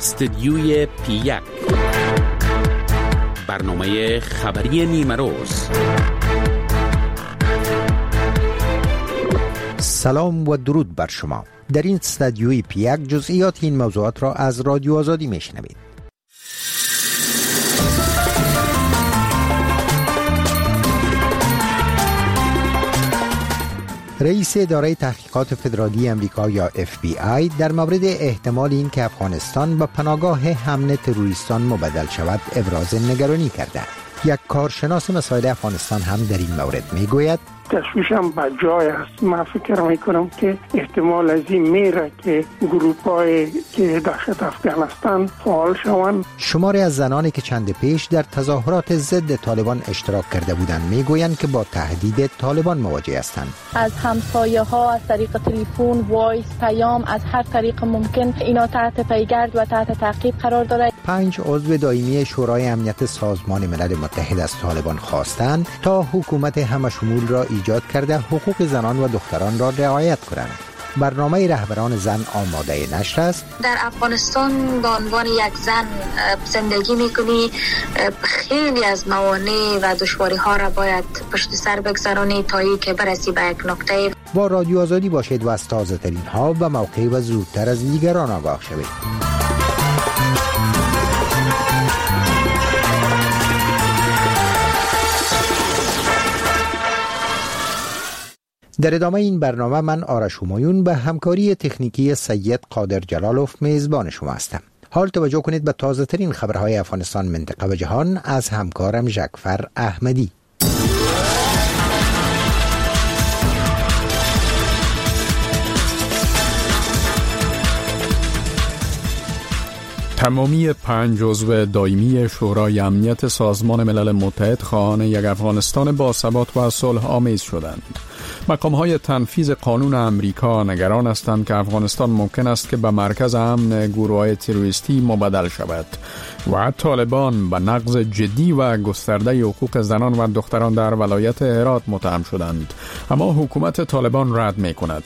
استدیوی پی1 برنامه خبری نیمه روز. سلام و درود بر شما. در این استدیوی پی1 جزئیات این موضوعات را از رادیو آزادی میشنوید. رئیس اداره تحقیقات فدرالی امریکا یا FBI در مورد احتمال این که افغانستان به پناهگاه امن تروریستان مبدل شود ابراز نگرانی کرده. یک کارشناس مسائل افغانستان هم در این مورد میگوید تشویشم به جای است. من فکر میکنم که احتمال از این میره که گروپ‌های که داخل افغانستان فعال شوند. شماری از زنانی که چند پیش در تظاهرات ضد طالبان اشتراک کرده بودند میگویند که با تهدید طالبان مواجه هستند. از همسایه ها از طریق تلفن، وایس، پیام، از هر طریق ممکن اینا تحت پیگرد و تحت تعقیب قرار داره. 5 عضو دائمی شورای امنیت سازمان ملل متحد از طالبان خواستند تا حکومت همشمول را ایجاد کرده حقوق زنان و دختران را رعایت کنند. برنامه رهبران زن آماده نشر است. در افغانستان به عنوان یک زن زندگی میکنی، خیلی از موانع و دشواری ها را باید پشت سر بگذرانی تا ای که برسی به یک نقطه. با رادیو آزادی باشید و از تازه ترین ها و موقع و زودتر از دیگران آگاه شوید. در ادامه این برنامه من آرش همایون به همکاری تکنیکی سید قادر جلالوف میزبان شما هستم. حال توجه کنید به تازه ترین خبرهای افغانستان، منطقه و جهان از همکارم جعفر احمدی. تمامی 5 عضو دائمی شورای امنیت سازمان ملل متحد خواهان یک افغانستان با ثبات و صلح آمیز شدند. مقام‌های تنفیذ قانون امریکا نگران هستند که افغانستان ممکن است که به مرکز امن گروه‌های تروریستی مبدل شود و طالبان به نقض جدی و گسترده حقوق زنان و دختران در ولایت هرات متهم شدند، اما حکومت طالبان رد می‌کند.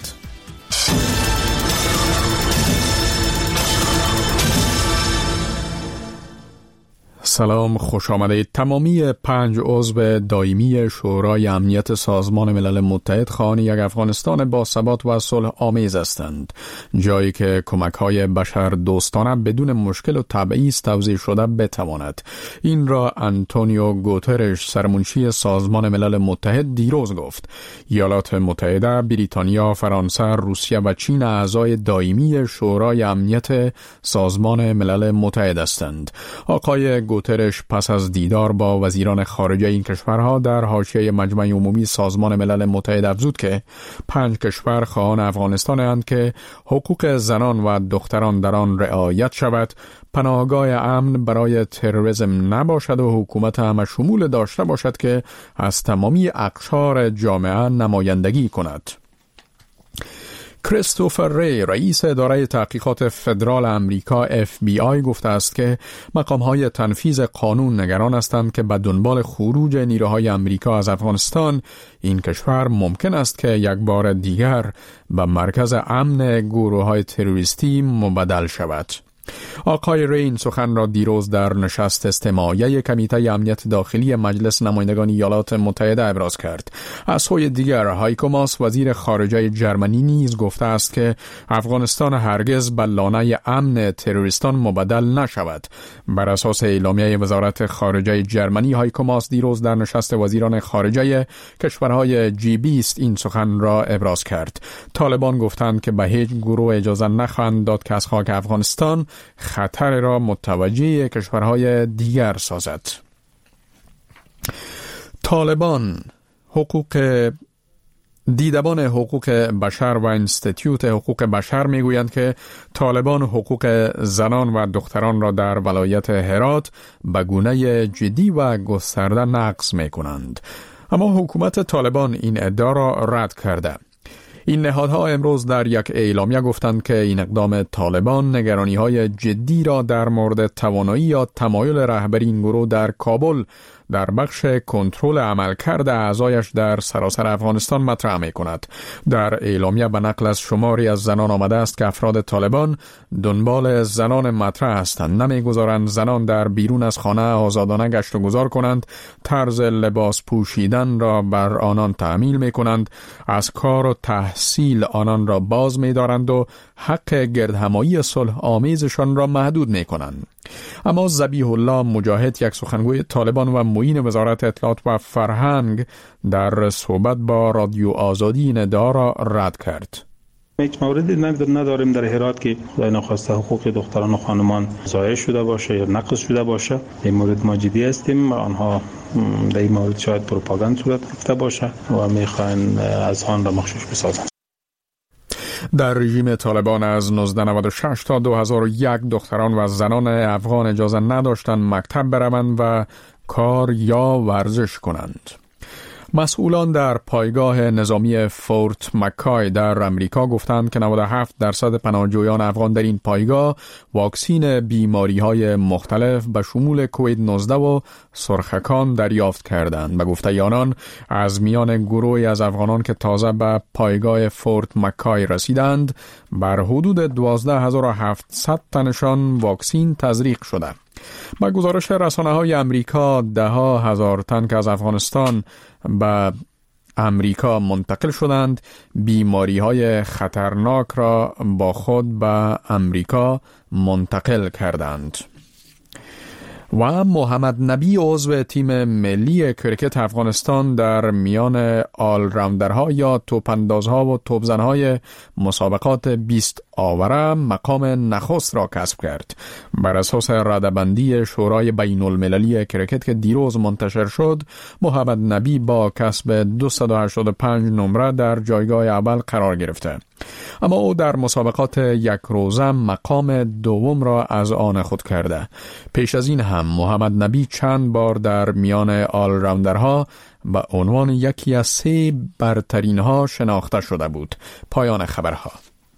سلام، خوش آمدید. تمامی 5 عضو دائمی شورای امنیت سازمان ملل متحد خواهان یک افغانستان با ثبات و صلح آمیز هستند، جایی که کمک‌های بشر دوستانه بدون مشکل و تبعیض توزیع شده بتواند. این را آنتونیو گوترش، سرمنشی سازمان ملل متحد، دیروز گفت. ایالات متحده، بریتانیا، فرانسه، روسیه و چین اعضای دائمی شورای امنیت سازمان ملل متحد هستند. آقای گوترش پس از دیدار با وزیران خارجه این کشورها در حاشیه مجمع عمومی سازمان ملل متحد افزود که 5 کشور خواهان افغانستان‌اند که حقوق زنان و دختران در آن رعایت شود، پناهگاه امن برای تروریسم نباشد و حکومت همشمول داشته باشد که از تمامی اقشار جامعه نمایندگی کند. کریستوفر ری، رئیس اداره تحقیقات فدرال امریکا FBI، گفته است که مقام‌های تنفیذ قانون نگران هستند که به دنبال خروج نیروهای امریکا از افغانستان این کشور ممکن است که یک بار دیگر به مرکز امن گروه‌های تروریستی مبدل شود. آقای ری این سخن را دیروز در نشست استماعی کمیته امنیت داخلی مجلس نمایندگان ایالات متحده ابراز کرد. از سوی دیگر، هایکو ماس، وزیر خارجه جرمنی، نیز گفته است که افغانستان هرگز به لانه امن تروریستان مبدل نشود. بر اساس اعلامیه وزارت خارجه جرمنی، هایکو ماس دیروز در نشست وزیران خارجه کشورهای G20 این سخن را ابراز کرد. طالبان گفتند که به هیچ گروه اجازه نخواهند داد که از خاک افغانستان خطر را متوجه کشورهای دیگر سازد. طالبان دیدبان حقوق بشر و انستیتیوت حقوق بشر میگویند که طالبان حقوق زنان و دختران را در ولایت هرات به گونه جدی و گسترده نقض میکنند، اما حکومت طالبان این ادعا را رد کرده. این نهادها امروز در یک اعلامیه گفتند که این اقدام طالبان نگرانی‌های جدی را در مورد توانایی یا تمایل رهبری این گروه در کابل در بخش کنترل عملکرد اعضایش در سراسر افغانستان مطرح می‌کند. در اعلامیه به نقل از شماری از زنان آمده است که افراد طالبان دنبال زنان مطرح هستند، نمی‌گذارند زنان در بیرون از خانه آزادانه گشت و گذار کنند، طرز لباس پوشیدن را بر آنان تأمین می‌کنند، از کار و تحصیل آنان را باز می‌دارند و حق گردهمایی صلح آمیزشان را محدود می‌کنند. اما ذبیح الله مجاهد، یک سخنگوی طالبان و معین وزارت اطلاعات و فرهنگ، در صحبت با رادیو آزادی این ادعا را رد کرد. هیچ موردی نداریم در هرات که خدای نخواسته حقوق دختران و خانمان ضایع شده باشه یا نقض شده باشه. این مورد ما جدی هستیم. آنها در این مورد شاید پروپاگاند صورت گرفته باشه و میخواین از آن را مخشوش بسازند. در رژیم طالبان از 1996 تا 2001 دختران و زنان افغان اجازه نداشتند مکتب بروند و کار یا ورزش کنند. مسئولان در پایگاه نظامی فورت مکای در امریکا گفتند که 97% پناهجویان افغان در این پایگاه واکسین بیماری‌های مختلف به شمول کووید 19 و سرخکان دریافت کردند. به گفته آنان از میان گروهی از افغانان که تازه به پایگاه فورت مکای رسیدند، بر حدود 12700 تنشان واکسین تزریق شده. با گزارش رسانه‌های امریکا، ده‌ها هزار تن که از افغانستان به امریکا منتقل شدند، بیماری‌های خطرناک را با خود به امریکا منتقل کردند. و محمد نبی عضو تیم ملی کرکت افغانستان در میان آل راوندرها یا توپاندازها و توپزنهای مسابقات 20 آوره مقام نخست را کسب کرد. بر اساس رده‌بندی شورای بین المللی کرکت که دیروز منتشر شد، محمد نبی با کسب 285 نمره در جایگاه اول قرار گرفته. اما او در مسابقات یک روزه مقام دوم را از آن خود کرده. پیش از این هم محمد نبی چند بار در میان آل راوندرها به عنوان یکی از 3 برترین ها شناخته شده بود. پایان خبرها.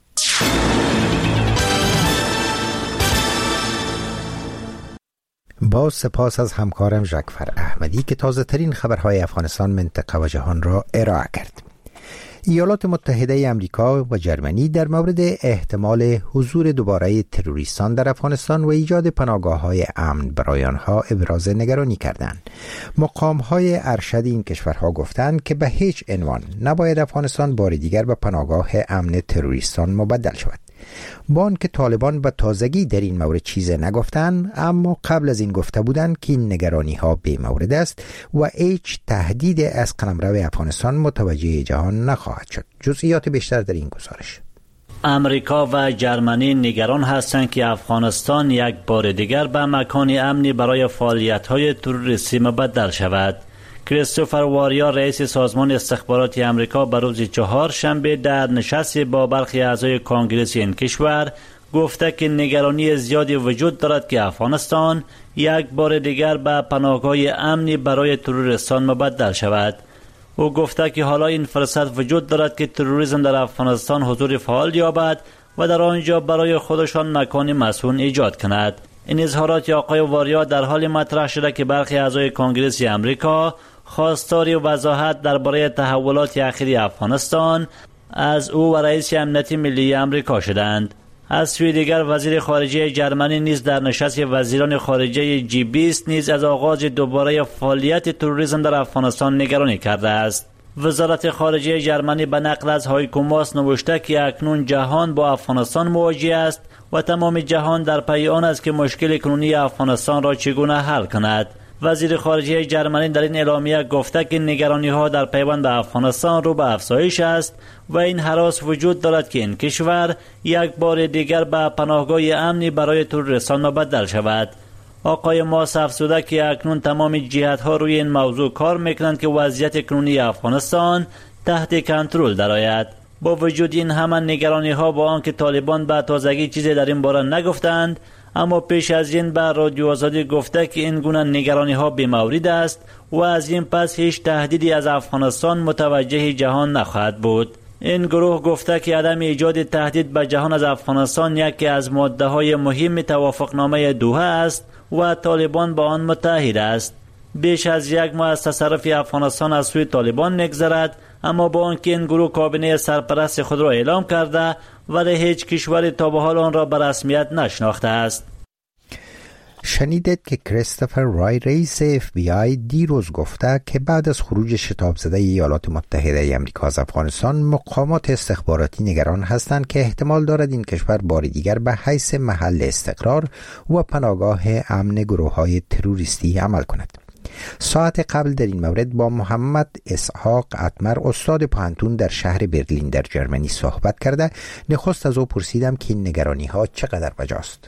با سپاس از همکارم ژکفر احمدی که تازه ترین خبرهای افغانستان، منطقه و جهان را ارائه کرد. ایالات متحده امریکا و جرمنی در مورد احتمال حضور دوباره تروریستان در افغانستان و ایجاد پناهگاه‌های امن برای آنها ابراز نگرانی کردند. مقام‌های ارشد این کشورها گفتند که به هیچ عنوان نباید افغانستان بار دیگر به پناهگاه امن تروریستان مبدل شود. با آنکه طالبان به تازگی در این مورد چیزی نگفتند، اما قبل از این گفته بودند که این نگرانی ها بی مورد است و هیچ تهدید از قلمرو افغانستان متوجه جهان نخواهد شد. جزئیات بیشتر در این گزارش. امریکا و جرمنی نگران هستند که افغانستان یک بار دیگر به مکان امنی برای فعالیت‌های تروریستی مبدل شود. کریستوفر واریا، رئیس سازمان استخباراتی امریکا، به روز چهارشنبه در نشستی با برخی اعضای کانگرس این کشور گفته که نگرانی زیادی وجود دارد که افغانستان یک بار دیگر به پناهگاه امنی برای تروریستان مبدل شود. او گفته که حالا این فرصت وجود دارد که تروریسم در افغانستان حضور فعال یابد و در آنجا برای خودشان مکان مسکون ایجاد کند. این اظهارات آقای واریا در حال مطرح شده که برخی اعضای کانگرس امریکا خواستار وضاحت درباره تحولات اخیر افغانستان از او و رئیس امنیت ملی امریکا شدند. از سوی دیگر وزیر خارجه جرمنی نیز در نشست وزیران خارجه G20 نیز از آغاز دوباره فعالیت تروریسم در افغانستان نگرانی کرده است. وزارت خارجه جرمنی به نقل از هایکو ماس نوشته که اکنون جهان با افغانستان مواجه است و تمام جهان در پی آن است که مشکل کنونی افغانستان را چگونه حل کند. وزیر خارجه جرمنی در این اعلامیه گفته که نگرانی‌ها در پیوند به افغانستان رو به افزایش است و این هراس وجود دارد که این کشور یک بار دیگر به پناهگاه امنی برای تروریستان مبدل شود. آقای ماس افزوده که اکنون تمام جهت‌ها روی این موضوع کار می‌کنند که وضعیت کنونی افغانستان تحت کنترل درآید. با وجود این همه نگرانی‌ها، با آنکه طالبان به تازگی چیزی در این باره نگفتند، اما پیش از این به رادیو آزادی گفته که این گونه نگرانی‌ها بی‌مورد است و از این پس هیچ تهدیدی از افغانستان متوجه جهان نخواهد بود. این گروه گفته که عدم ایجاد تهدید به جهان از افغانستان یکی از ماده‌های مهم توافقنامه دوحه است و طالبان با آن متحد است. بیش از یک ماه از تصرف افغانستان از سوی طالبان می‌گذرد، اما با آنکه این گروه کابینه سرپرست خود را اعلام کرده ولی هیچ کشوری تا به حال آن را به رسمیت نشناخته است. شنیدید که کریستوفر رای رئیس FBI دیروز گفته که بعد از خروج شتاب زده ایالات متحده امریکا از افغانستان مقامات استخباراتی نگران هستند که احتمال دارد این کشور بار دیگر به حیث محل استقرار و پناهگاه امن گروه‌های تروریستی عمل کند. ساعت قبل در این مورد با محمد اسحاق اتمر استاد پانتون در شهر برلین در جرمنی صحبت کرده. نخست از او پرسیدم که این نگرانی ها چقدر بجاست.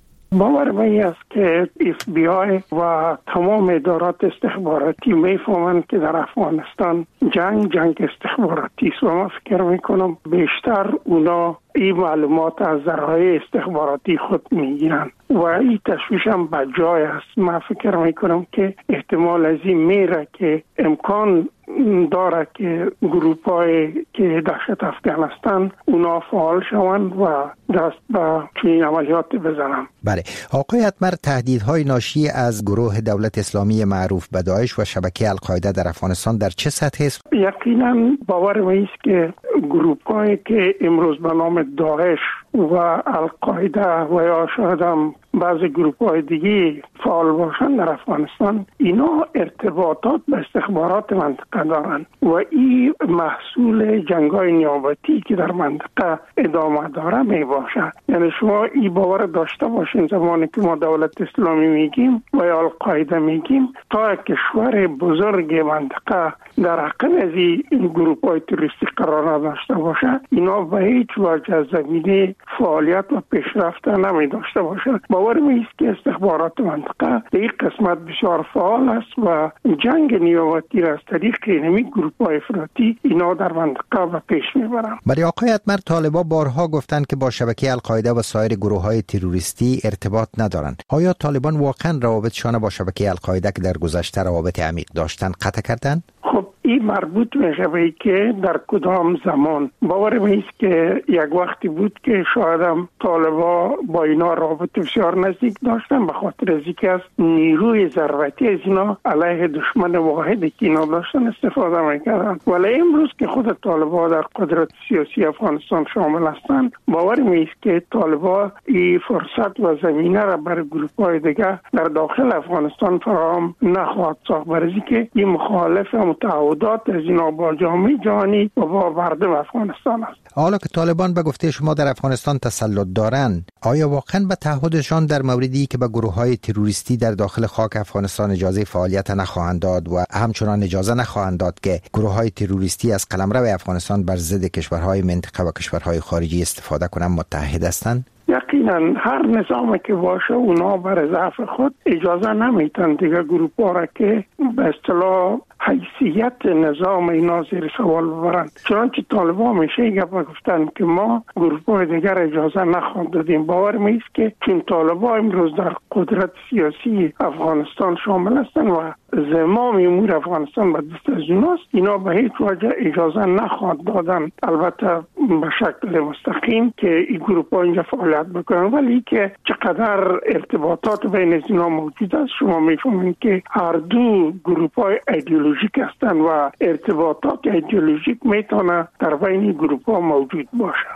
باور من است که FBI و تمام ادارات استخباراتی میفهمند که در افغانستان جنگ استخباراتی است و من فکر میکنم بیشتر اونا این معلومات از ذرایع استخباراتی خود میگیرن و این تشویش هم بجای است. من فکر میکنم که احتمال از این میره که امکان داره که گروپ‌های که داخل افغانستان اونا فعال شوند و دست به چنین عملیات بزنن. بله، آقای اتمر، تهدیدهای ناشی از گروه دولت اسلامی معروف به داعش و شبکه القاعده در افغانستان در چه سطح است؟ یقینا باور من است که گروپ‌هایی که امروز به نام داعش و القاعده و یا شاید هم بعض گروپ‌های دیگه فعال باشند در افغانستان، اینا ارتباطات به استخبارات منطقه دارند و این محصول جنگ‌های نیابتی که در منطقه ادامه داره می باشه. یعنی شما این باور داشته باشین زمانی که ما دولت اسلامی میگیم و یا القاعده میگیم، تا کشور بزرگ منطقه در حقیقت از این گروپ‌های تروریستی قرار نداشته باشه، اینا به هیچ وجه زمینه فعالیت و پیشرفت نمی داشته باشه. باور می است که استخبارات منطقه در این قسمت بسیار فعال است و جنگ نیابتی را از طریق اینمی گروپ‌های افراطی اینا در منطقه و پیش میبرند. برای آقای اتمر، طالبان بارها گفتند که با شبکه القاعده و سایر گروه‌های تروریستی ارتباط ندارند. آیا طالبان واقعا روابطشان با شبکه القاعده که در گذشته روابط عمیق داشتند قطع کردند؟ خب این مربوط میشه به که در کدام زمان. باور من است که یک وقتی بود که شاید هم طالبان با اینا رابط بسیار نزدیک داشتن به خاطر از اینکه از نیروی ضربتی از اینا علیه دشمن واحدی که اینا داشتن استفاده میکردن. ولی امروز که خود طالبان در قدرت سیاسی افغانستان شامل هستند، باور من است که طالبان این فرصت و زمینه را برای گروه‌های دیگه در داخل افغانستان فراهم نخواهد ساخت، برای اینکه این مخالف تعهدات از اینا با جامعه جهانی و با مردم افغانستان است. حالا که طالبان به گفته شما در افغانستان تسلط دارند، آیا واقعا به تعهدشان در موردی که به گروه‌های تروریستی در داخل خاک افغانستان اجازه فعالیت نخواهند داد و همچنان اجازه نخواهند داد که گروه‌های تروریستی از قلمرو افغانستان بر ضد کشورهای منطقه و کشورهای خارجی استفاده کنند متحد هستند؟ یقینا هر نظامی که باشه اونا بر ضعف خود اجازه نمیتن دیگه گروه‌ها را که به اصطلاح حیثیت نظام اینا زیر سوال ببرند. چنانچه طالبان میشه گفتن که ما گروه‌های دیگر اجازه نخواهند دادیم. باور میست که چون طالبان امروز در قدرت سیاسی افغانستان شامل هستند و زمام امور افغانستان به دست از اوناست، اینا به هیچ وجه اجازه نخواهند دادن، البته به شکل مستقیم، که این گروه‌ها اینجا فعالیت بکنن. ولی که چقدر ارتباطات بین از اینا موجود است شما میفهمید که هر دو گروه‌های ایدئولوژیک هستند و ارتباطات ایدئولوژیک میتونه در بین گروه‌ها موجود باشه.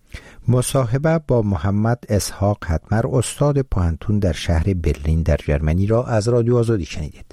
مصاحبه با محمد اسحاق اتمر استاد پانتون در شهر برلین در جرمنی را از رادیو آزادی شنیدید.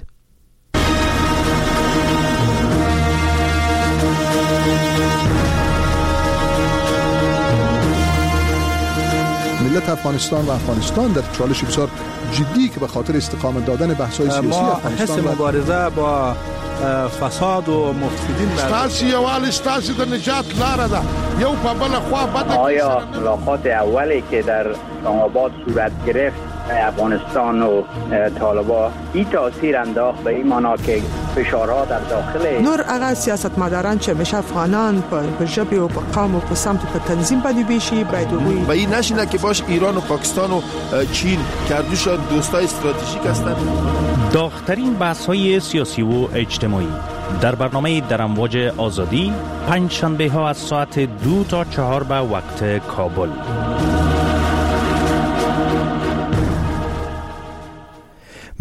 ملت افغانستان و افغانستان در چالش بسیار جدی که به خاطر استقامت دادن بحث‌های سیاسی افغانستان حس مبارزه با فساد و مفسدین ستاسي یوال ستاسي د نجات لاره ده یو په بل خوا بده. آیا ملاقات اولی که در اسلام آباد صورت گرفت افغانستان و طالبان این تاثیر انداخت به این معنا که فشارها در داخل نور هغه سیاستمداران چې مشه افغانان په ژبه او په قوم او په سمت په تنظیم باندې بشي باید وي و این نشینه که باش ایران و پاکستان و چین کردوشان دوستای استراتژیک هستند. داغ‌ترین بحث‌های سیاسی و اجتماعی در برنامه در امواج آزادی پنج شنبه ها از ساعت 2 تا 4 به وقت کابل.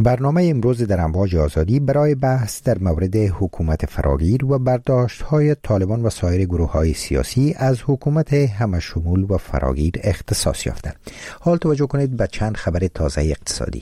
برنامه امروز در امواج آزادی برای بحث در مورد حکومت فراگیر و برداشت‌های طالبان و سایر گروه‌های سیاسی از حکومت همشمول و فراگیر اختصاص یافته. حال توجه کنید به چند خبر تازه اقتصادی.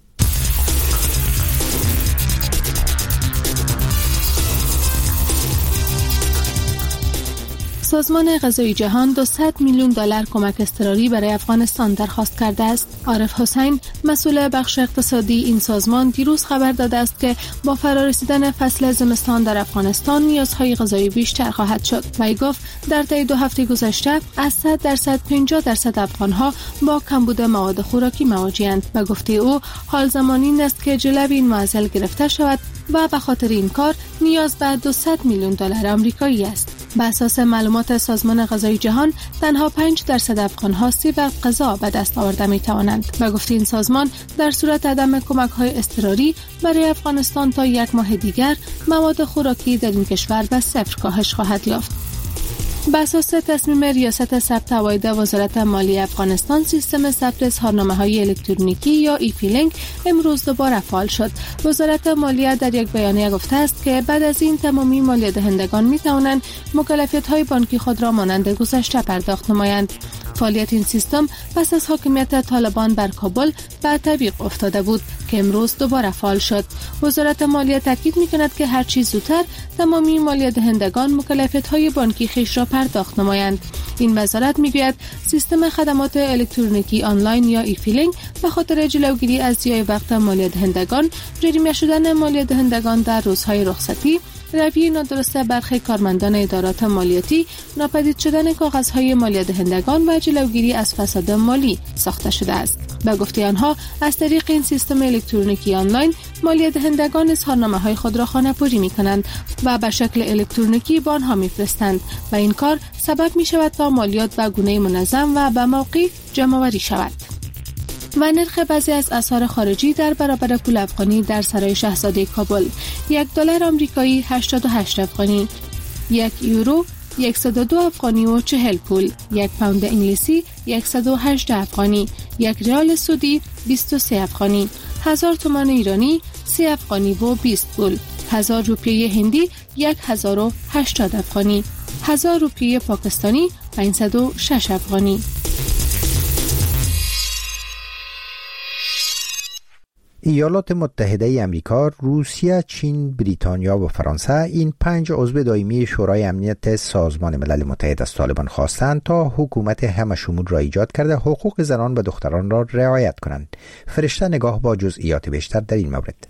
سازمان غذایی جهان $200 میلیون کمک اضطراری برای افغانستان درخواست کرده است. عارف حسین، مسئول بخش اقتصادی این سازمان، دیروز خبر داده است که با فرارسیدن فصل زمستان در افغانستان نیازهای غذایی بیشتر خواهد شد. وی گفت در طی 2 هفته گذشته از 100% 50% افغانها با کمبود مواد خوراکی مواجه‌اند و گفته او حال زمان این است که جلوی این معضل گرفته شود و به خاطر این کار نیاز به $200 میلیون آمریکایی است. بر اساس معلومات سازمان غذایی جهان تنها 5% افغان‌ها 3 وقت غذا به دست آورده می‌توانند و گفت این سازمان در صورت عدم کمک‌های اضطراری برای افغانستان تا 1 ماه دیگر مواد خوراکی در این کشور به 0 کاهش خواهد یافت. بر اساس تصمیم ریاست ثبت عواید وزارت مالی افغانستان، سیستم ثبت اظهارنامه‌های الکترونیکی یا ای-فیلینگ امروز دوباره فعال شد. وزارت مالیه در یک بیانیه گفته است که بعد از این تمامی مالیه دهندگان می‌توانند مکلفیت‌های بانکی خود را مانند گذشته پرداخت نمایند. فعالیت این سیستم پس از حاکمیت طالبان بر کابل به تعویق افتاده بود که امروز دوباره فعال شد. وزارت مالیه تاکید می‌کند که هر چیز زودتر تمامی مالیه دهندگان مکلفیت‌های بانکی خیش را پرداخت نمایند. این وزارت میگوید سیستم خدمات الکترونیکی آنلاین یا ای-فیلینگ به خاطر جلوگیری از ضیاع وقت مالیه دهندگان، جریمه شدن مالیه دهندگان در روزهای رخصتی، رویه نادرست برخی کارمندان ادارات مالیاتی، ناپدید شدن کاغذهای مالیه دهندگان و جلوگیری از فساد مالی ساخته شده است. به گفته آنها از طریق این سیستم الکترونیکی آنلاین مالیه دهندگان اظهارنامه‌های خود را خانه‌پوری می‌کنند و به شکل الکترونیکی به آنها می‌فرستند و این کار سبب می‌شود تا مالیات به گونه منظم و به موقع جمع‌آوری شود. و نرخ بعضی از اسعار خارجی در برابر پول افغانی در سرای شاهزاده کابل: $1 آمریکایی 88 افغانی، 1 یورو 102 افغانی و 40 پول، 1 پوند انگلیسی 108 افغانی، 1 ریال سعودی 23 افغانی، 1000 تومان ایرانی 30 افغانی و 20 پول، 1000 روپیه هندی 1080 افغانی، 1000 روپیه پاکستانی 506 افغانی. ایالات متحده امریکا، روسیه، چین، بریتانیا و فرانسه این 5 عضو دائمی شورای امنیت سازمان ملل متحد از طالبان خواستند تا حکومت همشمول را ایجاد کرده حقوق زنان و دختران را رعایت کنند. فرشته نگاه با جزئیات بیشتر در این مورد.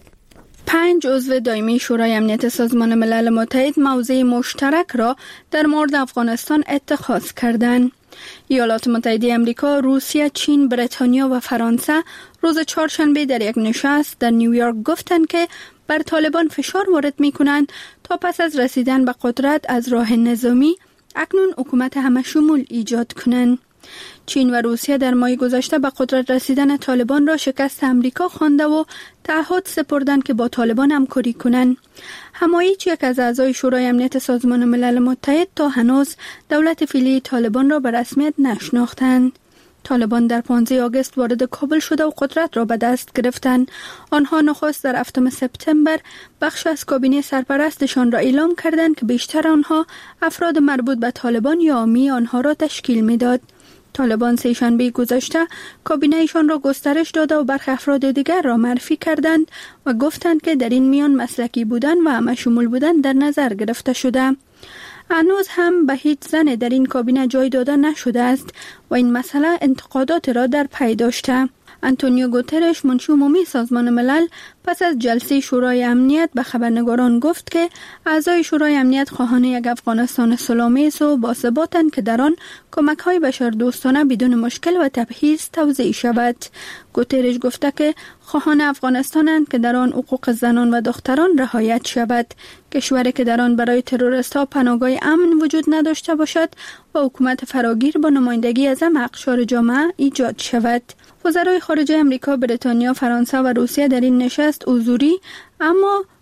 5 عضو دائمی شورای امنیت سازمان ملل متحد موضع مشترک را در مورد افغانستان اتخاذ کردند. ایالات متحده امریکا، روسیه، چین، بریتانیا و فرانسه روز چهارشنبه در یک نشست در نیویورک گفتند که بر طالبان فشار وارد می‌کنند تا پس از رسیدن به قدرت از راه نظامی اکنون حکومت همشمول ایجاد کنند. چین و روسیه در ماه گذشته به قدرت رسیدن طالبان را شکست امریکا خوانده و تعهد سپردند که با طالبان همکاری کنند. اما هیچ یک از اعضای شورای امنیت سازمان ملل متحد تا هنوز دولت فعلی طالبان را به رسمیت نشناختند. طالبان در 15 آگوست وارد کابل شده و قدرت را به دست گرفتند. آنها نخست در 7 سپتامبر بخش از کابینه سرپرستشان را اعلام کردند که بیشتر آنها افراد مربوط به طالبان یا حامی آنها را تشکیل می‌داد. طالبان سه‌شنبه گذشته کابینه‌شان را گسترش داده و برخی افراد دیگر را معرفی کردند و گفتند که در این میان مسلکی بودن و همشمول بودن در نظر گرفته شده. هنوز هم به هیچ زن در این کابینه جای داده نشده است و این مسئله انتقادات را در پی داشته. آنتونیو گوترش، منشی عمومی سازمان ملل، پس از جلسه شورای امنیت به خبرنگاران گفت که اعضای شورای امنیت خواهان یک افغانستان صلح‌آمیز و باثباتند که در آن کمک‌های بشردوستانه بدون مشکل و تبعیض توزیع شود. گوترش گفته که خواهان افغانستانند که در آن حقوق زنان و دختران رعایت شود، کشوری که در آن برای تروریست‌ها پناهگاه امن وجود نداشته باشد و حکومت فراگیر با نمایندگی از همه اقشار جامعه ایجاد شود. وزرای خارجه امریکا، بریتانیا، فرانسه و روسیه در این نشست حضوری اما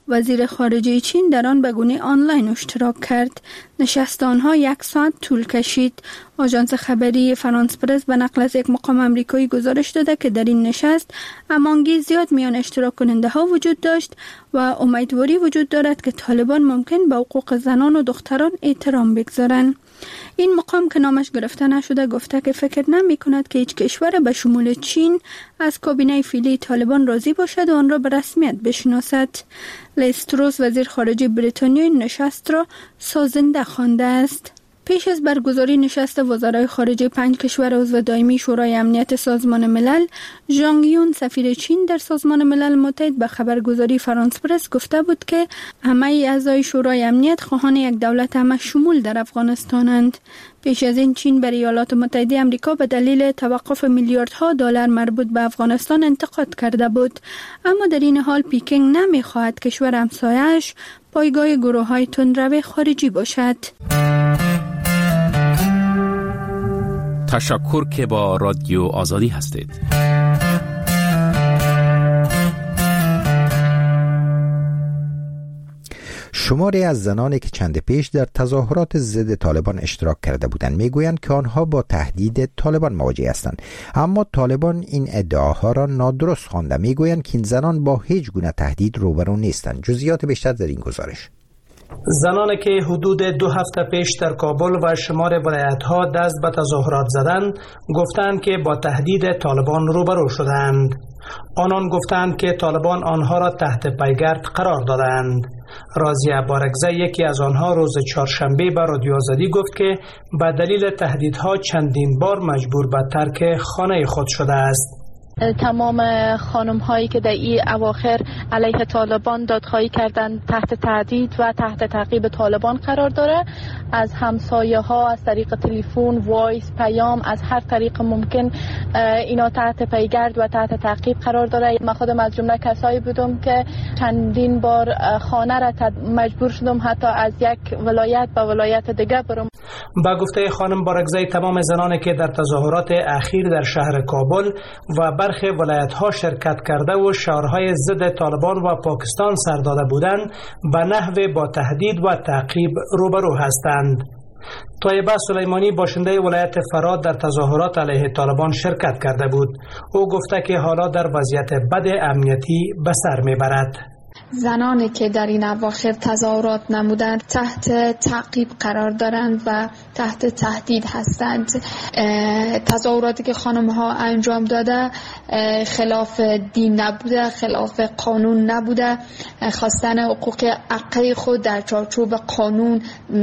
وزیر خارجه چین در آن به گونه آنلاین اشتراک کرد. نشست آنها 1 ساعت طول کشید. آژانس خبری فرانس پرس به نقل از یک مقام آمریکایی گزارش داده که در این نشست هماهنگی زیاد میان اشتراک کننده ها وجود داشت و امیدواری وجود دارد که طالبان ممکن به حقوق زنان و دختران احترام بگذارند. این مقام که نامش گرفته نشده گفته که فکر نمی کند که هیچ کشور به شمول چین از کابینه فعلی طالبان راضی باشد و آن را به رسمیت بشناسد. لیز تروس وزیر خارجه بریتانیا این نشست را سازنده خوانده است. پیش از برگزاری نشست وزرای خارجه 5 کشور عضو دائمی شورای امنیت سازمان ملل، ژانگ یون سفیر چین در سازمان ملل متحد به خبرگزاری فرانس پرس گفته بود که همه اعضای شورای امنیت خواهان یک دولت همه شمول در افغانستانند. پیش از این چین بر ایالات متحده آمریکا به دلیل توقف میلیاردها دلار مربوط به افغانستان انتقاد کرده بود، اما در این حال پکینگ نمی‌خواهد کشور همسایه‌اش پایگاه گروه‌های تندرو خارجی باشد. تشکر که با رادیو آزادی هستید. شماری از زنانی که چند پیش در تظاهرات ضد طالبان اشتراک کرده بودند میگویند که آنها با تهدید طالبان مواجه هستند، اما طالبان این ادعاها را نادرست خوانده. میگویند که این زنان با هیچ گونه تهدید روبرو نیستند. جزئیات بیشتر در این گزارش. زنانی که حدود 2 هفته پیش در کابل و شمار ولایت‌ها دست به تظاهرات زدند گفتند که با تهدید طالبان روبرو شدند. آنان گفتند که طالبان آنها را تحت پیگرد قرار دادند. راضیه بارگزه یکی از آنها روز چهارشنبه به رادیو آزادی گفت که به دلیل تهدیدها چندین بار مجبور به ترک خانه خود شده است. تمام خانم هایی که در این اواخر علیه طالبان دادخواهی کردن تحت تهدید و تحت تعقیب طالبان قرار داره. از همسایه ها از طریق تلفن، وایس، پیام، از هر طریق ممکن اینا تحت پیگرد و تحت تعقیب قرار داره. من خودم از جمله کسایی بودم که چندین بار خانه را مجبور شدم حتی از یک ولایت به ولایت دیگه برم. با گفته خانم بارگزی تمام زنانی که در تظاهرات اخیر در شهر کابل و برخی ولایت‌ها شرکت کرده و شعارهای ضد طالبان و پاکستان سر داده بودند به نحو با تهدید و تعقیب روبرو هستند. طیبه سلیمانی باشنده ولایت فرات در تظاهرات علیه طالبان شرکت کرده بود. او گفته که حالا در وضعیت بد امنیتی به سر میبرد. زنانی که در این اواخر تظاهرات نمودند تحت تعقیب قرار دارند و تحت تهدید هستند. تظاهراتی که خانم ها انجام داده خلاف دین نبوده، خلاف قانون نبوده، خواستن حقوق حقه خود در چارچوب قانون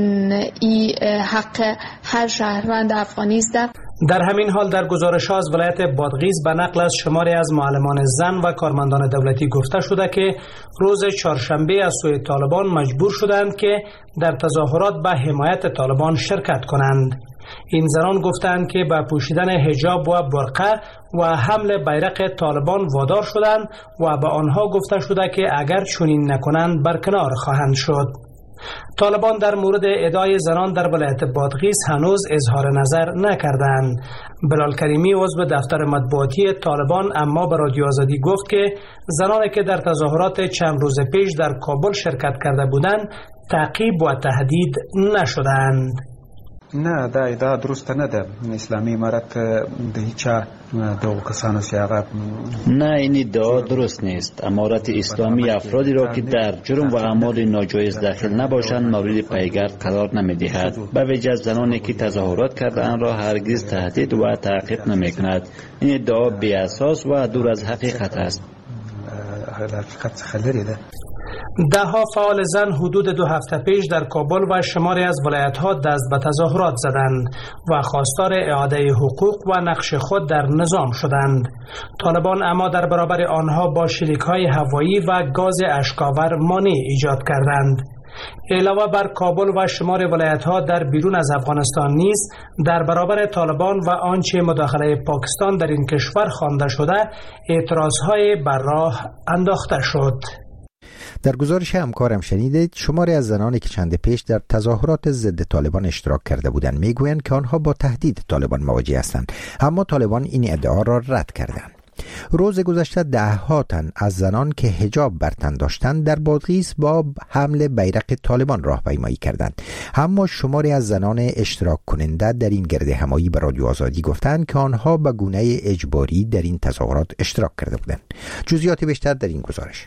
ای حق هر شهروند افغانی است. در همین حال در گزارش ها از ولایت بادغیس به نقل از شماری از معلمان زن و کارمندان دولتی گفته شده که روز چهارشنبه از سوی طالبان مجبور شدند که در تظاهرات به حمایت طالبان شرکت کنند. این زنان گفتند که به پوشیدن حجاب و برقه و حمل بیرق طالبان وادار شدند و به آنها گفته شده که اگر چنین نکنند برکنار خواهند شد. طالبان در مورد ادعای زنان در ولایت بادغیس هنوز اظهار نظر نکردند. بلال کریمی عضو دفتر مطبوعاتی طالبان اما به رادیو آزادی گفت که زنانی که در تظاهرات چند روز پیش در کابل شرکت کرده بودند تعقیب و تهدید نشدند. نه دا ادعا درست نه ده. اسلامی امارت ده هیچ دو کسانو سیاغه نه این ادعا درست نیست. امارت اسلامی افرادی را که در جرم و اعمال ناجایز داخل نباشند مورد پیگرد قرار نمیدهد. به ویژه زنانی که تظاهرات کردند را هرگز تهدید و تعقیب نمیکند. این ادعا بی اساس و دور از حقیقت است. حقیقت خلری ده. دهها فعال زن حدود 2 هفته پیش در کابل و شماری از ولایت‌ها دست به تظاهرات زدند و خواستار اعاده حقوق و نقش خود در نظام شدند. طالبان اما در برابر آنها با شلیک‌های هوایی و گاز اشک‌آور مانع ایجاد کردند. علاوه بر کابل و شمار ولایت‌ها در بیرون از افغانستان نیز در برابر طالبان و آنچه مداخله پاکستان در این کشور خوانده شده اعتراض‌های بر راه انداخته شد. در گزارش همکارم شنیدید شماری از زنانی که چند پیش در تظاهرات ضد طالبان اشتراک کرده بودند میگویند که آنها با تهدید طالبان مواجه هستند، اما طالبان این ادعا را رد کردند. روز گذشته 10 تن از زنان که حجاب بر تن داشتند در بادغیس با حمل بیرق طالبان راهپیمایی کردند. اما شماری از زنان اشتراک کننده در این گرد همایی به رادیو آزادی گفتند که آنها به گونه اجباری در این تظاهرات اشتراک کرده بودند. جزئیات بیشتر در این گزارش.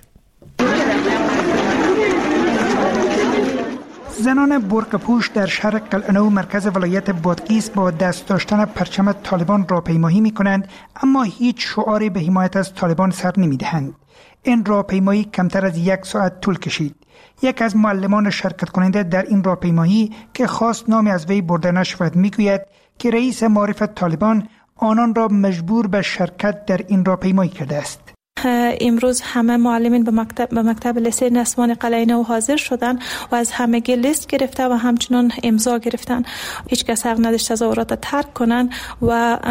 زنان برق پوش در شهر قلعه‌نو مرکز ولایت بادغیس با دست داشتن پرچم طالبان راهپیمایی می‌کنند، اما هیچ شعاری به حمایت از طالبان سر نمی‌دهند. این راهپیمایی کمتر از 1 ساعت طول کشید. یک از معلمان شرکت کننده در این راهپیمایی که خواست نام از وی برده نشود میگوید که رئیس معارف طالبان آنان را مجبور به شرکت در این راهپیمایی کرده است. امروز همه معلمین به مکتب لیسه نسوان قلعه‌نو حاضر شدن و از همگی لیست گرفته و همچنان امضا گرفتن. هیچ کس حق نداشت تظاهرات ترک کنن و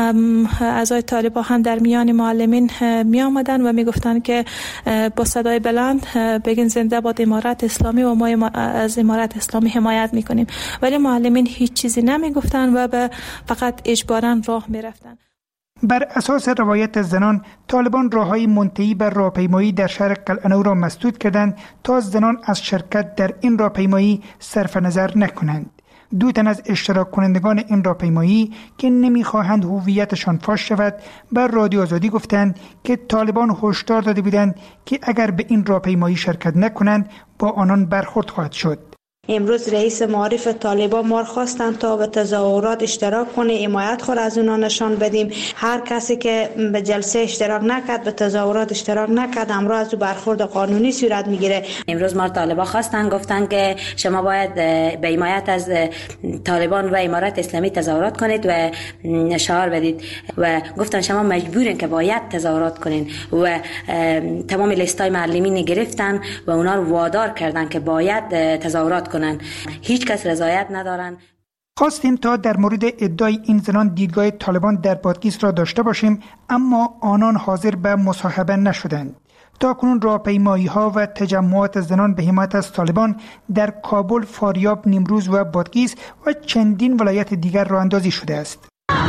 اعضای طالبان هم در میان معلمین می آمدن و می گفتن که با صدای بلند بگین زنده باد امارت اسلامی و ما از امارت اسلامی حمایت می کنیم. ولی معلمین هیچ چیزی نمی گفتن و فقط اجباراً راه می رفتن. بر اساس روایت زنان، طالبان راههای منتهی بر راهپیمایی در شهر قلعه‌نو را مسدود کردند تا زنان از شرکت در این راهپیمایی صرف نظر نکنند. 2 تن از اشتراک کنندگان این راهپیمایی که نمیخواهند هویتشان فاش شود بر رادیو آزادی گفتند که طالبان هشدار داده بودند که اگر به این راهپیمایی شرکت نکنند با آنان برخورد خواهد شد. امروز رئیس معارف طالبان ما خواستند تا به تظاهرات اشتراک کنه، حمایت خود از اونا نشان بدیم. هر کسی که به جلسه اشتراک نکرد، به تظاهرات اشتراک نکرد، امروز از او برخورد قانونی صورت میگیره. امروز ما طالبان خواستن گفتن که شما باید به حمایت از طالبان و امارت اسلامی تظاهرات کنید و شعار بدید و گفتن شما مجبورین که باید تظاهرات کنین و تمام لیستای معلمین گرفتن و اونا رو وادار کردن که باید تظاهرات کنن. هیچ کس رضایت ندارن. خواستیم تا در مورد ادعای این زنان دیدگاه طالبان در بادغیس را داشته باشیم، اما آنان حاضر به مصاحبه نشدند. تاکنون راهپیمایی‌ها و تجمعات زنان به حمایت از طالبان در کابل، فاریاب، نیمروز و بادغیس و چندین ولایت دیگر راه اندازی شده است.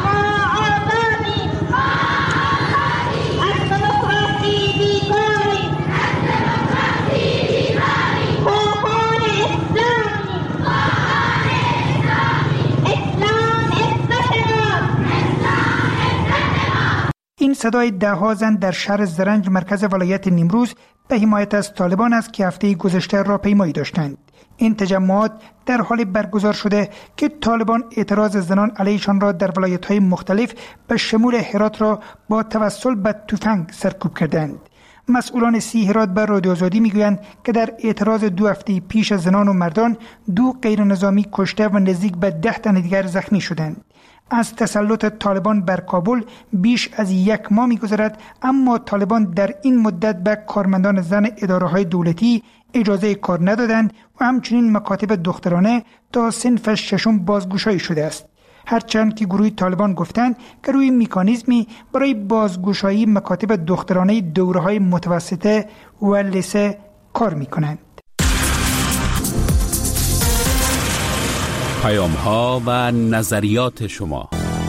این صدای 10 زن در شهر زرنج مرکز ولایت نیمروز به حمایت از طالبان است که هفته گذشته راهپیمایی داشتند. این تجمعات در حال برگزار شده که طالبان اعتراض زنان علیشان را در ولایت‌های مختلف به شمول هرات را با توسل به تفنگ سرکوب کردند. مسئولان 30 هرات به رادیو آزادی میگویند که در اعتراض 2 هفته پیش زنان و مردان 2 غیر نظامی کشته و نزدیک به 10 تن دیگر زخمی شدند. از تسلط طالبان بر کابل بیش از 1 ماه می‌گذرد، اما طالبان در این مدت به کارمندان زن اداره‌های دولتی اجازه کار ندادند و همچنین مکاتب دخترانه تا صنف 6 بازگشایی شده است. هرچند که گروه طالبان گفتند که روی مکانیزمی برای بازگشایی مکاتب دخترانه دوره‌های متوسطه و لیسه کار می‌کنند. پیام‌ها و نظریات شما.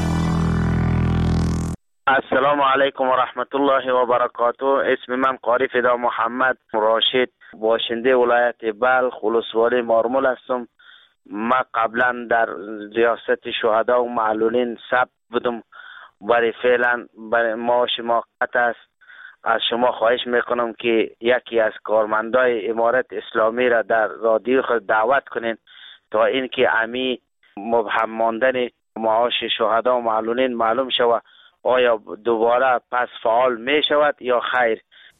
السلام علیکم و رحمت الله و برکاته. اسم من قاری فدا محمد راشد، باشنده ولایت بلخ ولسوالی مارمول هستم. ما قبلا در ریاست شهدا و معلولین ثبت بودم، برای فعلا برای معاش موقت است. از شما خواهش میکنم که یکی از کارمندای امارت اسلامی را در رادیو خود دعوت کنین تا اینکه امی مبهم ماندن معاش شهدا و معلولین معلوم شود آیا دوباره پس فعال می شود یا خیر.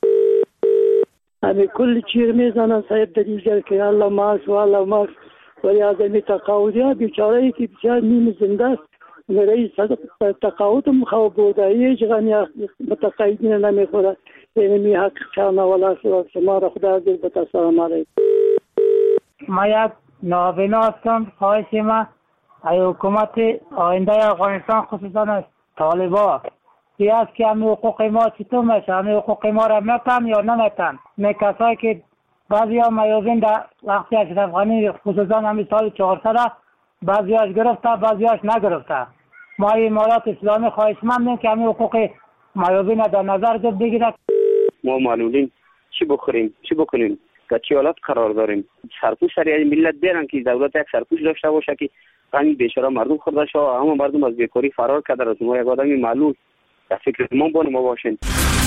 امی کل چیر میزنن صاحب دریجر که الله ماس و الله ماس ولی از امی تقاعدی ها بیچاره ای که بسیار نیم زنده است رئیس تقاعد مخواه بوده ایج غنی متقاعدین نمی خوره اینمی حق چانه ولا شما را خدا دل بتا. سلام علیکم. ما یک نابینا هستم. خواهش ما ای حکومت آینده افغانستان خصوصا طالبان که است که همه حقوق ما چطور میشه، همه حقوق ما را میتن یا نمیتن. نه کسایی که بعضی ها میازین در وقتی اشرف غنی خصوصا همین سال 400 بعضی هاش گرفته بعضی هاش نگرفته. ما امارات اسلامی خواهشمندیم که همه حقوق معیوبین در نظر بگیرد. ما معلولین چی بخوریم چی بکنیم در چه حالت قرار داریم؟ سرپوش سریع ملت بیارن که دولت یک سرپوش داشته باشه که همین بیچاره مردم خورده شه، همه مردم از بیکاری فرار کرده. از ما یک آدمی معلول در فکر ما باشین.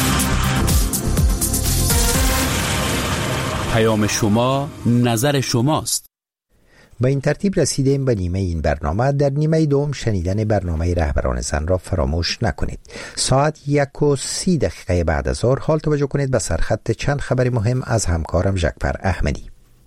پیام شما نظر شماست. با این ترتیب رسیدیم به نیمه این برنامه. در نیمه دوم شنیدن برنامه رهبران زن را فراموش نکنید. ساعت 1:30 بعد از ظهر حال توجه کنید به سرخط چند خبر مهم از همکارم ژکپر احمدی.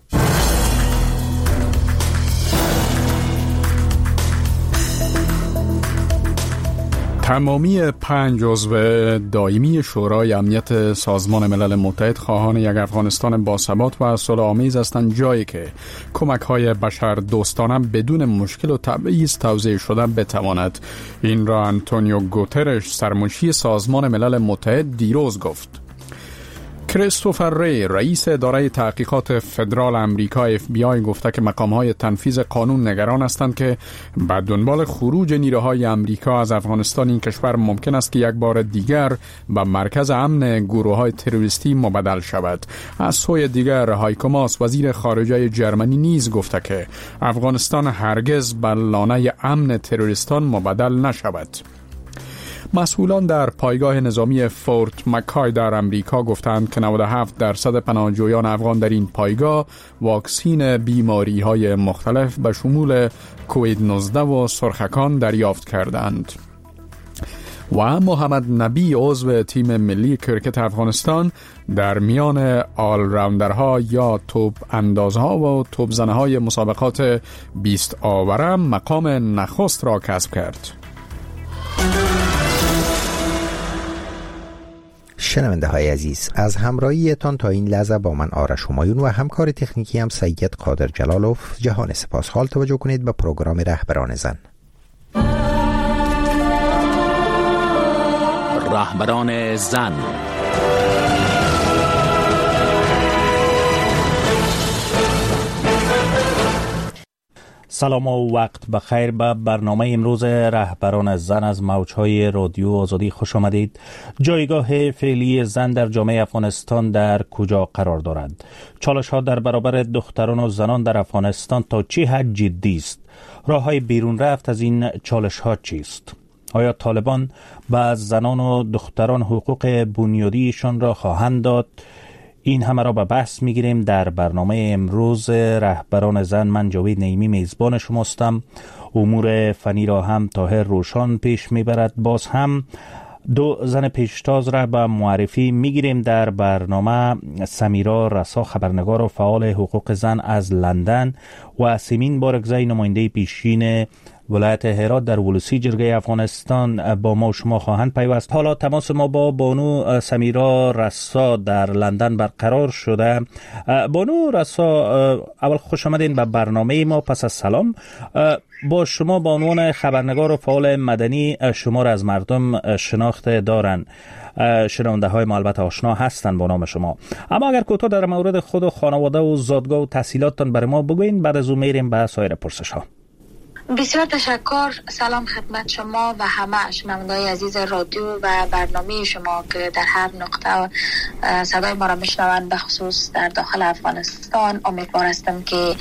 تمامی 5 عضو دائمی شورای امنیت سازمان ملل متحد خواهان یک افغانستان باثبات و صلح‌آمیز هستند، جایی که کمک‌های بشر دوستانه بدون مشکل و تبعیض توزیع شده بتواند. این را آنتونیو گوترش سرمنشی سازمان ملل متحد دیروز گفت. کریستوفر ری رئیس اداره تحقیقات فدرال امریکا FBI گفته که مقام‌های تنفیذ قانون نگران هستند که به دنبال خروج نیروهای امریکا از افغانستان این کشور ممکن است که یک بار دیگر به مرکز امن گروه‌های تروریستی مبدل شود. از سوی دیگر هایکو ماس وزیر خارجه جرمنی نیز گفته که افغانستان هرگز به لانه امن تروریستان مبدل نشود. مسئولان در پایگاه نظامی فورت مکای در امریکا گفتند که 97% پناهجویان افغان در این پایگاه واکسین بیماری‌های مختلف به شمول کووید 19 و سرخکان دریافت کردند. و محمد نبی عضو تیم ملی کرکت افغانستان در میان آل راوندرها یا توپ اندازها و توپ زنهای مسابقات 20 آوره مقام نخست را کسب کرد. شنونده های عزیز، از همراهیتان تا این لحظه با من آرش همایون و همکار تکنیکی هم سید قادر جلالوف جهان سپاس. حال توجه کنید به پروگرام رهبران زن. رهبران زن. سلام و وقت بخیر. به برنامه امروز رهبران زن از موجهای رادیو آزادی خوش آمدید. جایگاه فعلی زن در جامعه افغانستان در کجا قرار دارد؟ چالش ها در برابر دختران و زنان در افغانستان تا چه حد جدی است؟ راه های بیرون رفت از این چالش ها چیست؟ آیا طالبان به زنان و دختران حقوق بنیادیشان را خواهند داد؟ این همه را به بحث میگیریم در برنامه امروز رهبران زن. من جاوید نعیمی میزبان شماستم. امور فنی را هم طاهر روشان پیش میبرد. باز هم دو زن پیشتاز را به معرفی میگیریم در برنامه: سمیرا رسا، خبرنگار و فعال حقوق زن از لندن، و سیمین بارگزای، نماینده پیشین ولایت هرات در ولسی جرگه افغانستان با ما و شما خواهند پیوست. حالا تماس ما با بانو سمیرا رسا در لندن برقرار شده. بانو رسا، اول خوش آمدین به برنامه ما. پس از سلام، با شما به عنوان خبرنگار و فعال مدنی شما را از مردم شناخت دارن. شنونده های ما البته آشنا هستند با نام شما، اما اگر کوتاه در مورد خود و خانواده و زادگاه و تحصیلاتتان برای ما بگوین، بعد از اون میریم به سایر پرسش ها. بسیار تشکر. سلام خدمت شما و همه شنونده‌های عزیز رادیو و برنامه شما که در هر نقطه صدای ما را میشنوند، به خصوص در داخل افغانستان. امیدوار هستم که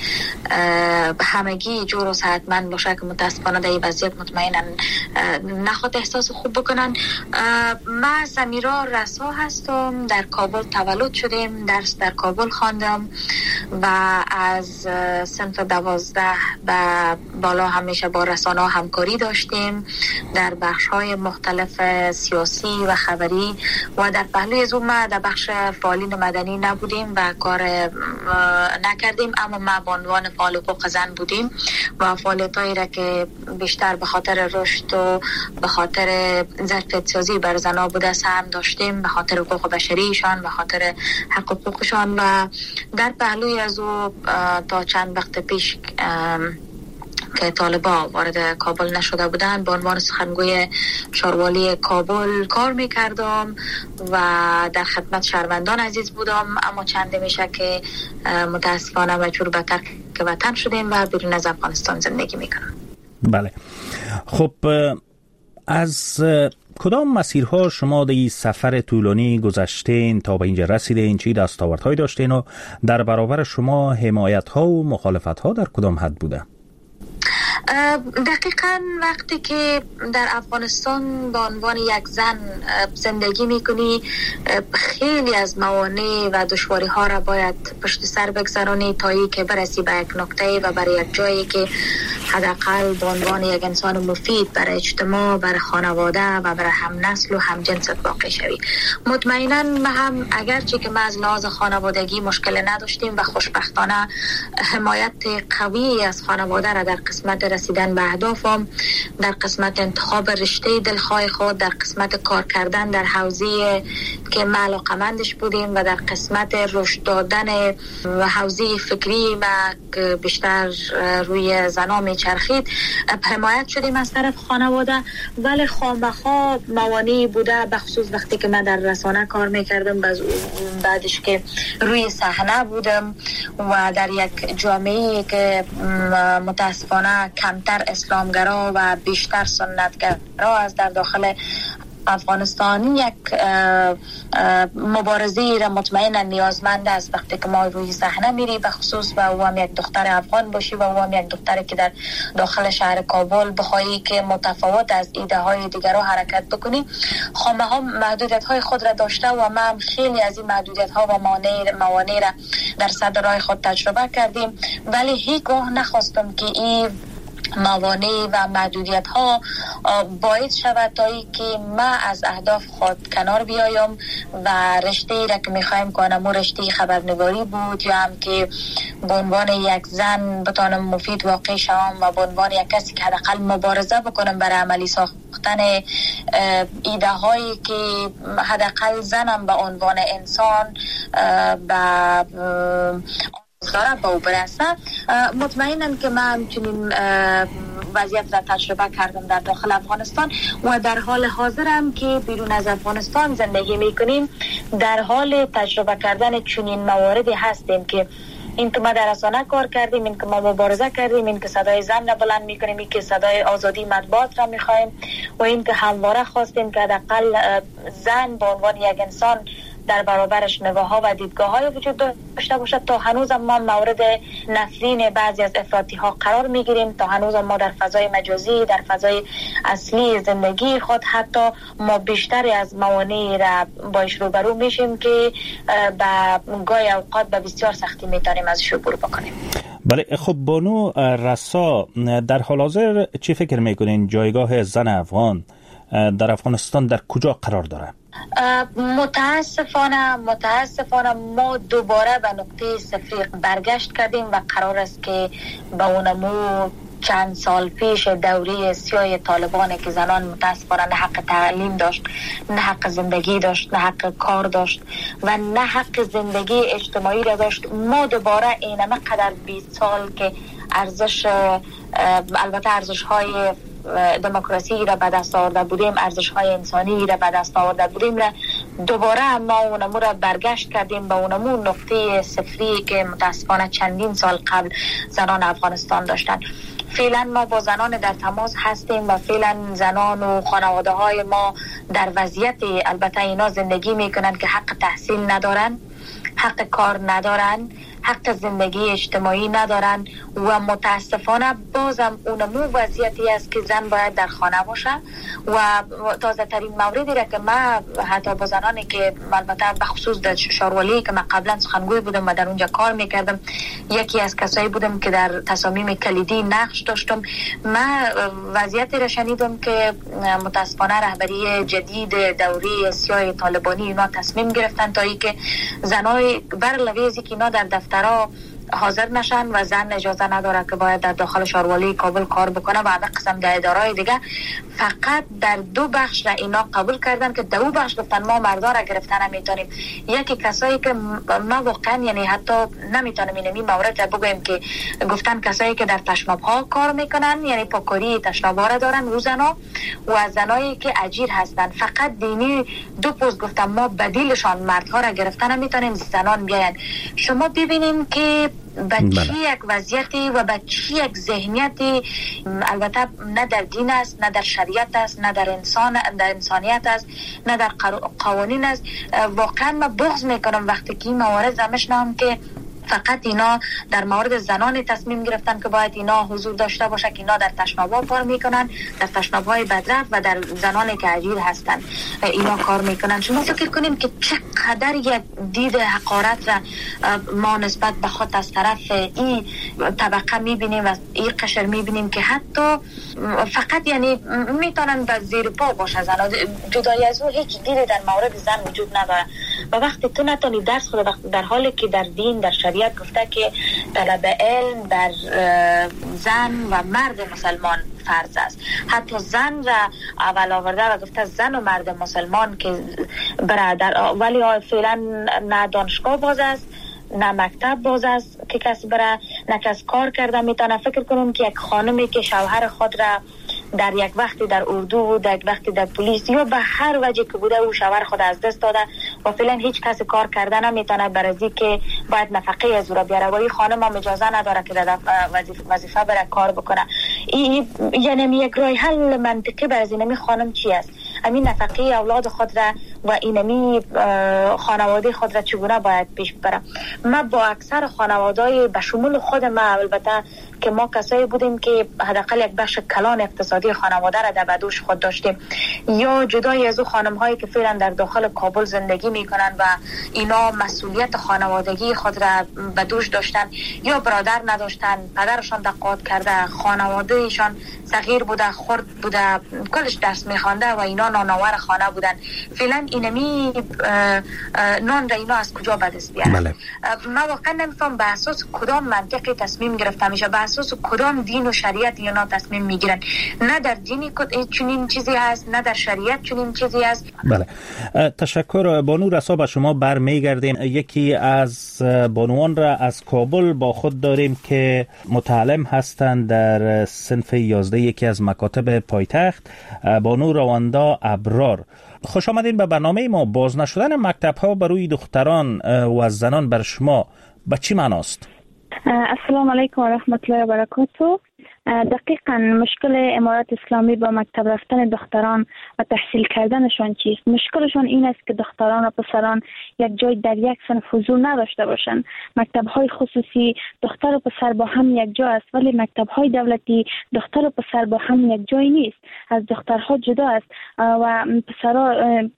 همگی جور و صحتمند باشه که متاسفانه در این وضعیت مطمئنا نخواد احساس خوب بکنن. من سمیرا رسا هستم، در کابل تولد شدم، درس در کابل خواندم و از صنف 12 به بالا همیشه با رسانه‌ها همکاری داشتیم در بخش‌های مختلف سیاسی و خبری، و در پهلوی از اون ما در بخش فعالین مدنی نبودیم و کار نکردیم، اما ما به عنوان فعال حقوق زن بودیم و فعالیتایی را که بیشتر به خاطر رشد و به خاطر ظرفیت سازی بر زن‌ها بوده سهم داشتیم، به خاطر حقوق بشریشان، به خاطر حق حقوقشان. و در پهلوی از او تا چند وقت پیش که طالبا وارد کابل نشده بودن، به عنوان سخنگوی شاروالی کابل کار میکردم و در خدمت شهروندان عزیز بودم، اما چند میشه که متاسفانه مجبور به ترک وطن شدیم و بیرون از افغانستان زندگی میکنم. بله، خب از کدام مسیرها شما در این سفر طولانی گذشتین تا به اینجا رسیدین؟ چی دستاوردهایی داشتین و در برابر شما حمایت‌ها و مخالفت‌ها در کدام حد بوده؟ دقیقاً وقتی که در افغانستان به عنوان یک زن زندگی میکنی، خیلی از موانع و دشواری ها را باید پشت سر بگذرانی تا ای که برسی به یک نقطه و برای یک جایی که حداقل به عنوان یک انسان مفید برای اجتماع، برای خانواده و برای هم نسل و هم جنست واقع شوی. مطمئناً ما هم اگرچه که ما از لحاظ خانوادگی مشکل نداشتیم و خوشبختانه حمایت قوی از خانواده را در قسمت رسیدن به اهدافم، در قسمت انتخاب رشته دلخواه خود، در قسمت کار کردن در حوزه که ما علاقمندش بودیم و در قسمت رشد دادن و حوزه فکری و بیشتر روی زنا میچرخید حمایت شدیم از طرف خانواده. ولی خامخا موانعی بوده، بخصوص وقتی که من در رسانه کار میکردم، بعدش که روی صحنه بودم و در یک جامعه که متاسفانه کمتر اسلامگرا و بیشتر سنتگرا از در داخل افغانستان، یک مبارزه را مطمئنا نیازمند است وقتی که ما روی صحنه میری، به خصوص و او هم یک دختر افغان باشی و او هم یک دختری که در داخل شهر کابل بخوایی که متفاوت از ایده های دیگر رو حرکت بکنی. خامه ها محدودیت های خود را داشته و ما هم خیلی از این محدودیت ها و موانع را در صدر راه خود تجربه کردیم، ولی هیچگاه نخواستم که این موانع و محدودیت ها باعث شود تا ای که ما از اهداف خود کنار بیایم و رشته را که میخوایم کنم و رشته خبرنگاری بود، یا هم که به عنوان یک زن بتانم مفید واقع شوم و به عنوان یک کسی که حداقل مبارزه بکنم برای عملی ساختن ایده هایی که حداقل زنم به عنوان انسان داره به او برسه. مطمئنم که من همچنین وضعیت را تجربه کردم در داخل افغانستان و در حال حاضرم که بیرون از افغانستان زندگی میکنیم در حال تجربه کردن چنین مواردی هستیم که این که ما در رسانه کار کردیم، این که ما مبارزه کردیم، این که صدای زن را بلند میکنیم، این که صدای آزادی مطبوعات را میخوایم و این که همواره خواستیم که حداقل زن به عنوان یک انسان در برابرش نگاه ها و دیدگاه های وجود داشته باشد. تا هنوز ما مورد نفرین بعضی از افراطی ها قرار میگیریم، تا هنوز ما در فضای مجازی، در فضای اصلی زندگی خود حتی ما بیشتری از موانعی را باش روبرو میشیم که به گاهی اوقات به بسیار سختی میتونیم ازش عبور بکنیم. بله، خب بانو رسا، در حال حاضر چی فکر میکنین جایگاه زن افغان در افغانستان در کجا قرار داره؟ متاسفانه ما دوباره به نقطه صفر برگشت کردیم و قرار است که به اونمو چند سال پیش دوره سیاه طالبان که زنان متاسفانه نه حق تعلیم داشت، نه حق زندگی داشت، نه حق کار داشت و نه حق زندگی اجتماعی را داشت، ما دوباره اینمه قدر 20 سال که البته ارزش های دموکراسی را به دست آورده بودیم، ارزش های انسانی را به دست آورده بودیم را دوباره ما اونمو را برگشت کردیم به اونمو نقطه صفری که متاسفانه چندین سال قبل زنان افغانستان داشتن. فعلا ما با زنان در تماس هستیم و فعلا زنان و خانواده های ما در وضعیت، البته اینا زندگی میکنن که حق تحصیل ندارن، حق کار ندارن، حق زندگی اجتماعی ندارن و متاسفانه بازم اونمو وضعیتی است که زن باید در خانه باشه. و تازه ترین موردی را که ما حتی با زنانی که البته بخصوص در شاروالی که من قبلا سخنگوی بودم و در اونجا کار میکردم، یکی از کسایی بودم که در تصامیم کلیدی نقش داشتم، من وضعیتی را شنیدم که متاسفانه رهبری جدید دوره سیاه طالبانی اینا تصمیم گرفتن تا ای که زنای بر لویزی که اینا در دفترها حاضر نشن و زن اجازه نداره که باید در داخل شاروالی کابل کار بکنه و همه قسم در ادارهای دیگه فقط در 2 بخش را اینا قبول کردن که 2 بخش گفتن ما مردا را گرفتن نمیتونیم. یکی کسایی که ما واقعا یعنی حتی نمیتونیم این مورد را بگویم که گفتن کسایی که در تشناب ها کار میکنن، یعنی پاکاری تشناب ها را دارن و زنا و زنایی که اجیر هستن، فقط دینی 2 پست گفتن ما بدیلشان مردها را گرفتن نمیتونیم، زنان بیاین. شما ببینین که به چی یک وضعیتی و به چی یک ذهنیتی، البته نه در دین است، نه در شریعت است، نه در انسانیت است، نه در قوانین است. واقعا من بغض میکنم وقتی که این موارد میشنوم که فقط اینا در مورد زنان تصمیم گرفتن که باید اینا حضور داشته باشه، که اینا در تشناب‌ها کار میکنن، در تشناب‌های بدرفت و در زنانی که عجیر هستن اینا کار میکنن. شما فکر کنیم که چقدر یک دید حقارت را ما نسبت به خود از طرف این طبقه میبینیم و این قشر میبینیم که حتی فقط یعنی میتونن به زیر پا باشه زن. جدای از او هیچ دیدی در مورد زن وجود نداره و وقتی تو نتونی درس خود، در حالی که در دین، در شریعت گفته که طلب علم در زن و مرد مسلمان فرض است. حتی زن را اول آورده و گفته زن و مرد مسلمان که برادر، ولی فعلا نه دانشگاه باز است نه مکتب باز است که کسی برای نه کس کار کرده میتونه. فکر کنم که یک خانمی که شوهر خود را در یک وقتی در اردو، در یک وقتی در پلیس یا به هر وجه که بوده او شوهر خود از دست داده و فعلا هیچ کسی کار کرده نمیتونه برای که باید نفقه از او را بیاره و این خانم هم اجازه نداره که در وظیفه بره کار بکنه. یعنی یک راه حل منطقی برای اینمی خانم چی است؟ همین نفقه اولاد خود را و اینمی خانواده خود را چگونه باید پیش ببره؟ ما با اکثر خانواده‌های به شمول خود ما، البته که ما کسایی بودیم که حداقل یک بخش کلان اقتصادی خانواده را در بدوش خود داشتیم، یا جدای از او خانم‌هایی که فعلا در داخل کابل زندگی میکنن و اینا مسئولیت خانوادگی خود را بدوش داشتن یا برادر نداشتن، پدرشان تقاعد کرده، خانوادهشان صغیر بوده، خرد بوده، کلش درس میخوانده و اینا نانآور خانه بودن. فعلا اینمی نان را اینا از کجا به دست بیارن؟ بله. من واقعا نمیفهم به اساس کدام منطقی تصمیم گرفته میشه، به اساس کدام دین و شریعت اینا تصمیم میگیرن. نه در دینی چنین چیزی هست، نه در شریعت چنین چیزی هست. بله، تشکر بانو رسا. به شما برمیگردیم. یکی از بانوان را از کابل با خود داریم که متعلم هستند در صنف 11 یکی از مکاتب پایتخت، بانو رواندا ابرار. خوش آمدین به برنامه ما. باز نشدن مکتب ها برای دختران و زنان بر شما به چی معناست؟ السلام علیکم و رحمت الله و برکاته. دقیقاً مشکل امارت اسلامی با مکتب رفتن دختران و تحصیل کردنشان چیست؟ مشکلشان این است که دختران و پسران یک جای در یک صنف حضور نداشته باشند. مکتب‌های خصوصی دختر و پسر با هم یک جا است، ولی مکتب‌های دولتی دختر و پسر با هم یک جای نیست. از دخترها جدا است و پسرها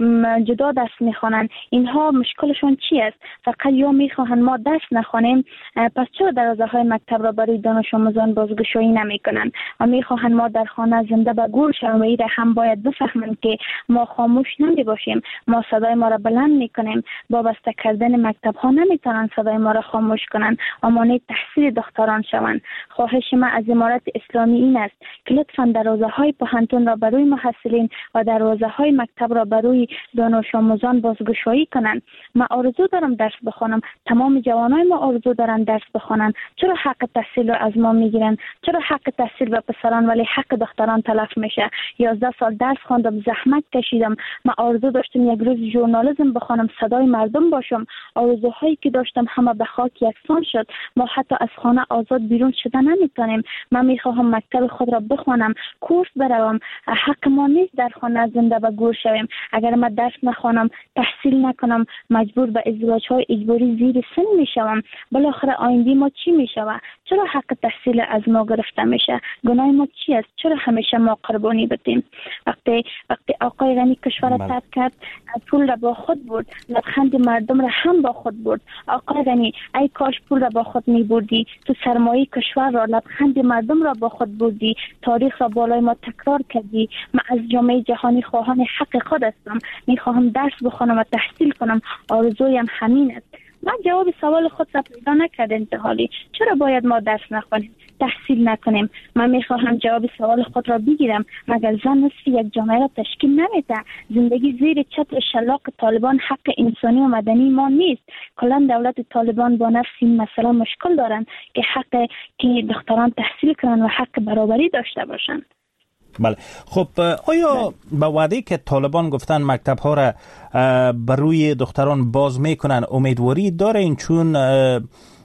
جدا درس می‌خوانند. اینها مشکلشان چی است؟ فقط یا می‌خواهند ما درس نخوانیم، پس چرا دروازه‌های مکتب را برای دانش آموزان بازگشایی نمی‌کنند و می‌خواهند ما در خانه زنده به گور شویم؟ و ایره هم باید بفهمند که ما خاموش نمی‌باشیم. ما صدای ما را بلند می‌کنیم. با بسته کردن مکتب‌ها نمی‌توانند صدای ما را خاموش کنند و مانع تحصیل دختران شوند. خواهش ما از امارت اسلامی این است که لطفاً دروازه‌های پوهنتون را برای محصلین و دروازه‌های مکتب را برای دانش آموزان بازگشایی کنند. من آرزو دارم درس بخوانم، تمام جوانای ما آرزو دارن درس بخوانند. چرا حق تحصیل را از ما میگیرن؟ چرا حق تحصیل به پسران ولی حق دختران تلف میشه؟ 11 سال درس خواندم، زحمت کشیدم. من آرزو داشتم یک روز ژورنالیسم بخوانم، صدای مردم باشم. آرزوهایی که داشتم همه به خاک یکسان شد. ما حتی از خانه آزاد بیرون شده نمیتونیم. من میخواهم مکتب خود را بخوانم، کورس بروم. حق ما نیست در خانه زنده و گور شویم. اگر من درس نخوانم، تحصیل نکنم، مجبور به ازدواج‌های اجباری زیر سن میشوم. بالاخره آینده ما چی میشود؟ چرا حق تحصیل از ما گرفته میشه؟ گناه ما چی است؟ چرا همیشه ما قربانی بدیم؟ وقتی آقای غنی کشور را ترک کرد، پول را با خود برد، لبخند مردم را هم با خود برد. آقای غنی، ای کاش پول را با خود می بردی. تو سرمایه کشور را، لبخند مردم را با خود بردی. تاریخ را بالای ما تکرار کردی. من از جامعه جهانی خواهان حق خود هستم. میخواهم درس بخوانم و تحصیل کنم. آرزویم همین است. من جواب سوال خود را پیدا نکردم تا حالی. چرا باید ما درس نخوانیم، تحصیل نکنیم؟ من میخواهم جواب سوال خود را بگیرم. مگر زن نصف یک جامعه را تشکیل نمیده؟ زندگی زیر چتر شلاق طالبان حق انسانی و مدنی ما نیست. کلا دولت طالبان با نفس این مسئله مشکل دارند که حق که دختران تحصیل کنند و حق برابری داشته باشند. بله، خب آیا به وعده که طالبان گفتن مکتب ها را بر روی دختران باز میکنن امیدواری دارین؟ چون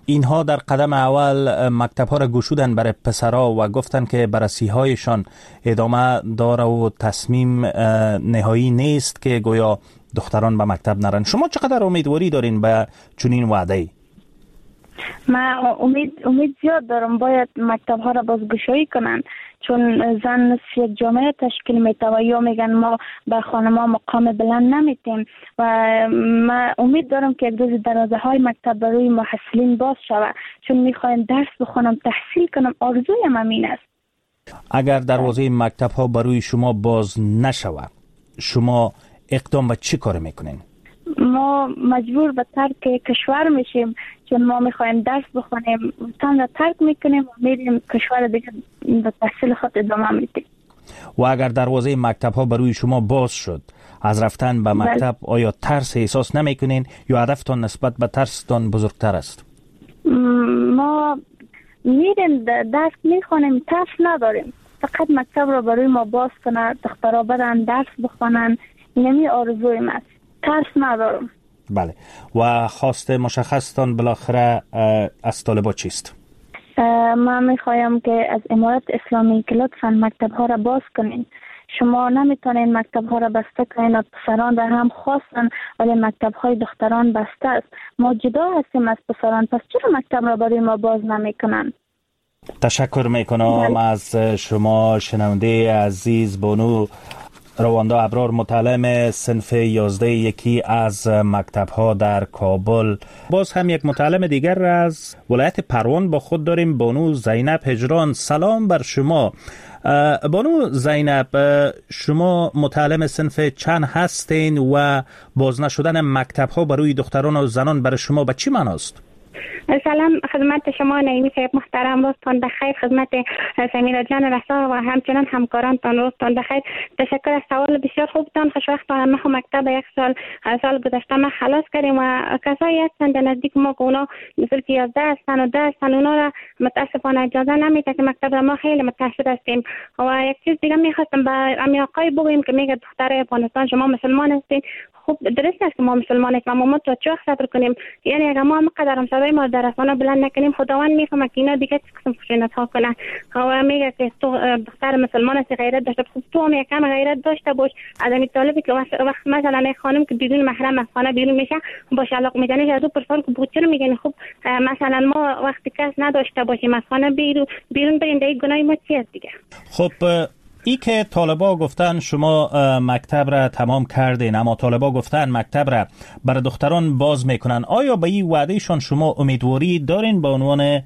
اینها در قدم اول مکتب ها را گشودن برای پسرها و گفتن که بررسی هایشان ادامه داره و تصمیم نهایی نیست که گویا دختران به مکتب نرن. شما چقدر امیدواری دارین به چنین وعده؟ من امید زیاد دارم باید مکتب ها را بازگشایی کنن، چون زن نصف یک جامعه تشکیل میده و یا میگن ما به خانم‌ها مقام بلند نمیتیم و من امید دارم که یک روز دروازه های مکتب برای محصلین باز شود، چون میخوایم درس بخونم، تحصیل کنم، آرزویم همین است. اگر دروازه مکتب ها برای شما باز نشود، شما اقدام به چی کار میکنین؟ ما مجبور به ترک کشور میشیم، چون ما میخوایم درس بخونیم، وطن را ترک میکنیم و میریم کشور دیگه به تحصیل خود ادامه میدیم. و اگر دروازه مکتب ها برای شما باز شد، از رفتن به مکتب آیا ترس احساس نمیکنین یا هدفتان نسبت به ترستان بزرگتر است؟ ما میریم درس میخونیم، ترس نداریم، فقط مکتب را برای ما باز کنه، دخترها برن درس بخونن، اینمی آرزویم است، ترس ندارم. بله. و خواست مشخصتان بالاخره از طالبا چیست؟ من میخوایم که از امارت اسلامی که لطفاً مکتب ها را باز کنین. شما نمیتونین مکتب ها را بسته کنین، پسران را هم خواستن ولی مکتب های دختران بسته است. ما جدا هستیم از پسران، پس چرا مکتب را برای ما باز نمیکنن؟ تشکر میکنم از شما شنونده عزیز بانو رواندا ابرار، متعلم صنف 11 یکی از مکتب ها در کابل. باز هم یک متعلم دیگر از ولایت پروان با خود داریم، بانو زینب هجران. سلام بر شما بانو زینب، شما متعلم صنف چند هستین و باز نشدن مکتب ها برای دختران و زنان برای شما به چی معناست؟ سلام خدمت شما نعیمی صاحب محترم، روزتان بخیر. خدمت سمیرا جان رسا و همچنان همکارانتان روزتان بخیر. تشکر از سوال بسیار خوبتان. خوشوقتان. ما مکتب یک سال گذشته ما خلاص کردیم و کسایی هستند نزدیک ما که اونا مثل 11 هستند و 10 هستند، اونا را متاسفانه اجازه نمیده که مکتب ما خیلی متأثر هستیم. و یک چیز دیگه میخواستم به امی آقای بگویم که میگه دختر افغانستان شما مسلمان هستین. خوب درست است که ما مسلمان هستیم، ما تو چه صبر کنیم؟ یعنی اگر ما مقدرم صدای ما در رسانه بلند نکنیم، خداوند میفهمه که اینا دیگه چه قسم خشونت ها کنن. و میگه که تو دختر مسلمان هستی، غیرت داشته باش. تو هم یکم غیرت داشته باش. آدمی طالبی که وقت مثلا خانم که بدون محرم از خانه بیرون میشه باش علاقه میزنه، از او پرسان که بود چرا میگن خب مثلا ما وقتی کس نداشته باشیم از خانه بیرون بریم، دیگه گناه ما چی است دیگه؟ خب ای که طالبا گفتن شما مکتب را تمام کردین، اما طالبا گفتن مکتب را برای دختران باز میکنن، آیا به این وعدهشان شما امیدواری دارین به عنوان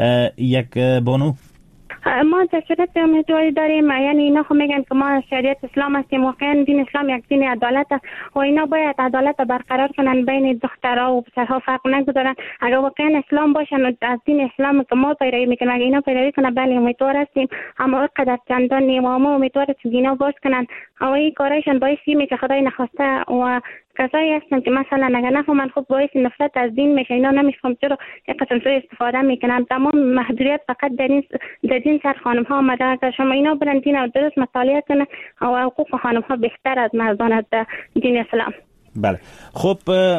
یک بانو؟ ما تشریف امیدواری داریم. یعنی اینا خب میگن که ما شریعت اسلام هستیم، واقعا دین اسلام یک دین عدالت است و اینا باید عدالت برقرار کنن بین دخترها و پسرها، فرق نگذارن. اگر واقعا اسلام باشن و از دین اسلام که ما پیروی میکنن، اگر اینا پیروی کنن بله امیدوار هستیم، اما قدر چندان نیم و ما امیدوار هستیم اینا باز کنن. اما این کارایشان باعث میشه که خدای نخواسته و کسایی هستن که مثلا اگر نفهمن خب باعث نفرت از دین میشه. اینا نمیفهم چرا یک قسم سوء استفاده میکنن. تمام محدودیت فقط در دین سر خانم ها آمده. اگر شما اینا برن دین و درست مطالعه کنن و حقوق خانم ها بهتر از مردان از دین اسلام. بله. خب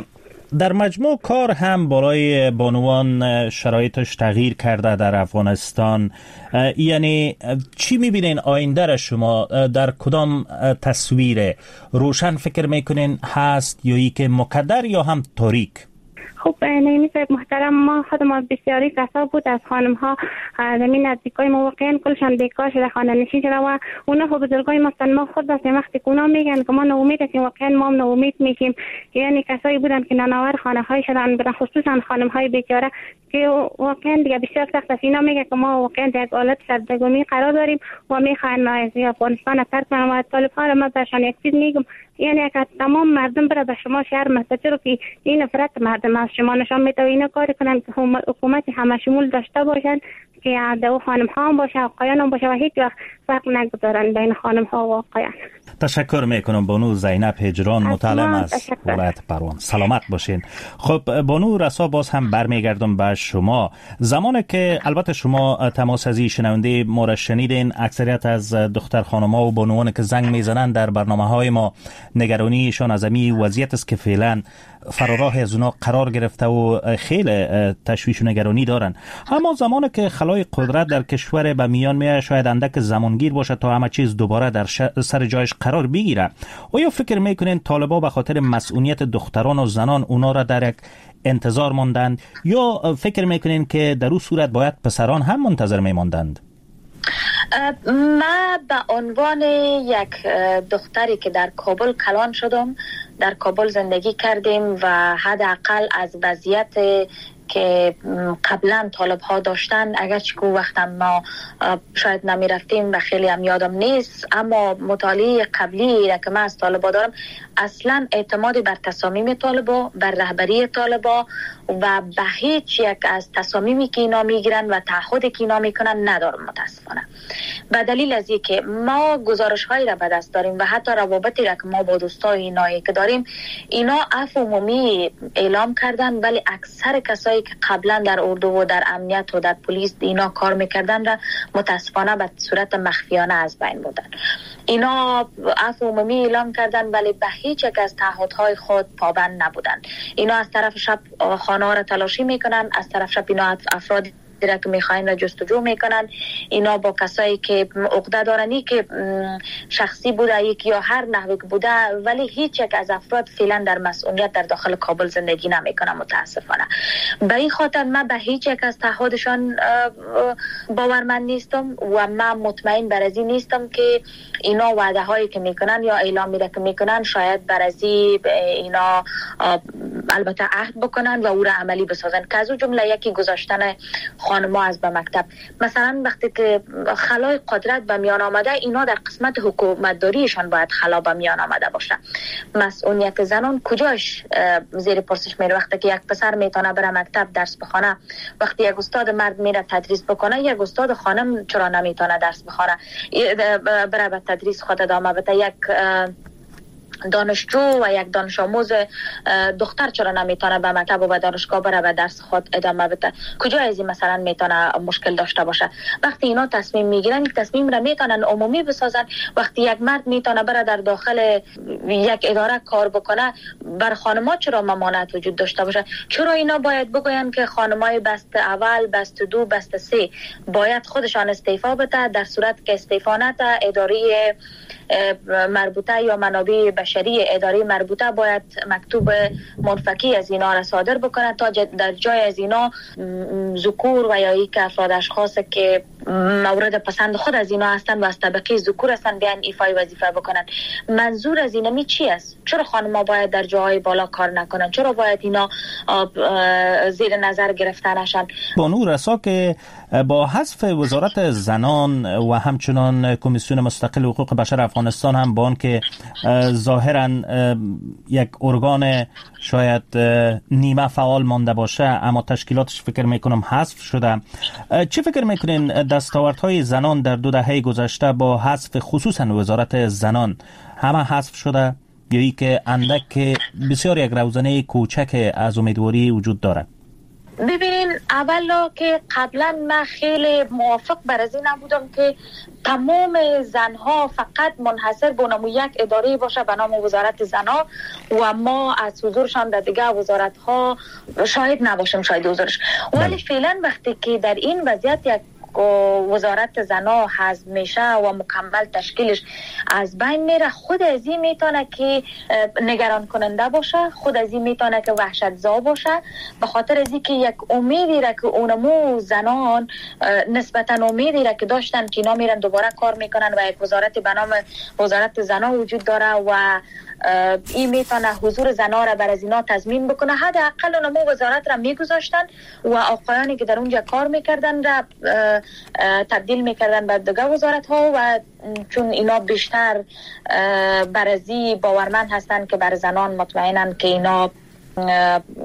در مجموع کار هم برای بانوان شرایطش تغییر کرده در افغانستان. یعنی چی میبینین آینده را شما در کدام تصویر روشن فکر میکنین هست، یا ای که مقدر یا هم تاریک؟ خب نعیمی صاحب محترم، ما خودمون بسیاری کسا بود از خانم ها زمین نزدیکای ما واقعا کلشان بیکار شده، خانه نشین شده و اونا خب بزرگای ما هستن. ما خود وقتی که اونا میگن که ما ناامید هستیم، واقعا ما هم ناامید میشیم. یعنی کسایی بودن که نانآور خانه های شدن، به خصوصا خانم های بیچاره که واقعا دیگه بسیار سخت است. اینا میگه که ما واقعا در حالت سربگونی قرار داریم و میخوایم از افغانستان ترک کنیم. و طالبان را ما برشان یک چیز میگم، یعنی اگر تمام مردم بره به شما شرم است، چرا که این نفرت مردم از شما نشان میده و اینا کار کنن که حکومت همه شمول داشته باشن که دو خانم ها هم باشه آقایان هم باشه و هیچ وقت فرق نگذارن بین خانم ها و آقایان. تشکر میکنم بانو زینب هجران متعلم از ولایت پروان. سلامت باشین. خب بانو رسا باز هم برمیگردم به شما. زمانی که البته شما تماس ازی شنونده ما را شنیدین، اکثریت از دختر خانم‌ها و بانوانی که زنگ میزنن در برنامه‌های ما نگرانیشان از این وضعیت است که فعلا فراراه از اونا قرار گرفته و خیلی تشویش و نگرانی دارن. اما زمانی که خلای قدرت در کشور به میان میاد، شاید اندک زمانگیر باشه تا همه چیز دوباره در سر جایش قرار بگیره. آیا فکر میکنین طالبا به خاطر مسئولیت دختران و زنان اونا را در یک انتظار ماندند، یا فکر میکنین که در اون صورت باید پسران هم منتظر میماندند؟ ما به عنوان یک دختری که در کابل کلان شدم، در کابل زندگی کردیم و حداقل از وضعیت که قبلا طالب ها داشتن، اگرچه که وقتا ما شاید نمی رفتیم و خیلی هم یادم نیست، اما مطالعه قبلی که من از طالبا دارم، اصلا اعتمادی بر تصامیم طالبا، بر رهبری طالبا و به هیچ یک از تصامیمی که اینا میگیرن و تعهدی که اینا میکنن ندارم متاسفانه. به دلیل از اینکه ما گزارش هایی را به دست داریم و حتی روابطی را که ما با دوستای اینایی که داریم، اینا عفو عمومی اعلام کردن، ولی اکثر کسایی که قبلا در اردو و در امنیت و در پلیس اینا کار میکردن را متاسفانه به صورت مخفیانه از بین بردن. اینا عفو عمومی اعلام کردن ولی به هیچ یک از تعهدهای خود پابند نبودن. اینا از طرف شب خانه ها را تلاشی میکنن، از طرف شب اینا افرادی را که میخواین را جستجو میکنن. اینا با کسایی که عقده دارنی که شخصی بوده یک یا هر نحوی بوده، ولی هیچ یک از افراد فعلا در مسئولیت در داخل کابل زندگی نمیکنه متاسفانه. به این خاطر من به هیچ یک از تعهدشان باورمند نیستم و من مطمئن بر از این نیستم که اینا وعده هایی که میکنن یا اعلامی را که میکنن شاید بر از اینا البته عهد بکنن و او را عملی بسازن. که از اون جمله یکی گذاشتن خانم‌ها از به مکتب. مثلا وقتی که خلای قدرت به میان آمده، اینا در قسمت حکومتداریشان باید خلا به میان آمده باشه. مسئولیت زنان کجاش زیر پرسش میره؟ وقتی که یک پسر میتونه بره مکتب درس بخونه، وقتی یک استاد مرد میره تدریس بکنه، یک استاد خانم چرا نمیتونه درس بخونه بره به تدریس خود ادامه بده؟ یک دانشجو و یک دانش آموز دختر چرا نمیتونه به مکتب و به دانشگاه بره و درس خود ادامه بده؟ کجا از این مثلا میتونه مشکل داشته باشه؟ وقتی اینا تصمیم میگیرن، یک تصمیم را میتونن عمومی بسازن. وقتی یک مرد میتونه بره در داخل یک اداره کار بکنه، بر خانم‌ها چرا ممانعت وجود داشته باشه؟ چرا اینا باید بگوین که خانم‌های بست اول، بست دو، بست سه باید خودشان استعفا بده، در صورت که استعفا نده اداره مربوطه یا منابع بشری اداره مربوطه باید مکتوب منفکی از اینا را صادر بکنه تا در جای از اینا ذکور و یا یک افراد اشخاص که مورد پسند خود از اینا هستن و از طبقه ذکور هستن بیان ایفای وظیفه بکنن. منظور از اینمی چی است؟ چرا خانم‌ها باید در جاهای بالا کار نکنن؟ چرا باید اینا زیر نظر گرفته نشن؟ بانو رسا که با حذف وزارت زنان و همچنان کمیسیون مستقل حقوق بشر افغانستان هم با آن که ظاهراً یک ارگان شاید نیمه فعال مانده باشه، اما تشکیلاتش فکر میکنم حذف شده. چی فکر میکنین دستاوردهای زنان در 2 دهه گذشته با حذف خصوصاً وزارت زنان همه حذف شده، یا ای که اندک بسیار یک روزنه کوچک از امیدواری وجود داره؟ ببینین، اولا که قبلا من خیلی موافق بر از این نبودم که تمام زنها فقط منحصر به نام یک اداره باشه به نام وزارت زنها و ما از حضورشان در دیگه وزارت ها شاهد نباشیم شاهد حضورش. ولی فعلا وقتی که در این وضعیت یک وزارت زنا حذف میشه و مکمل تشکیلش از بین میره، خود از این میتونه که نگران کننده باشه، خود از این میتونه که وحشت زا باشه، به خاطر از اینکه یک امیدی را که اونمو زنان نسبتا امیدی را که داشتن که اینا میرن دوباره کار میکنن و یک وزارت به نام وزارت زنا وجود داره و این میتونه حضور زنا را بر از اینا تضمین بکنه، حداقل اونمو وزارت را میگذاشتن و آقایانی که در اونجا کار میکردن را تبدیل میکردن به دیگه وزارت ها و چون اینا بیشتر برازی باورمند هستن که بر زنان مطمئنن که اینا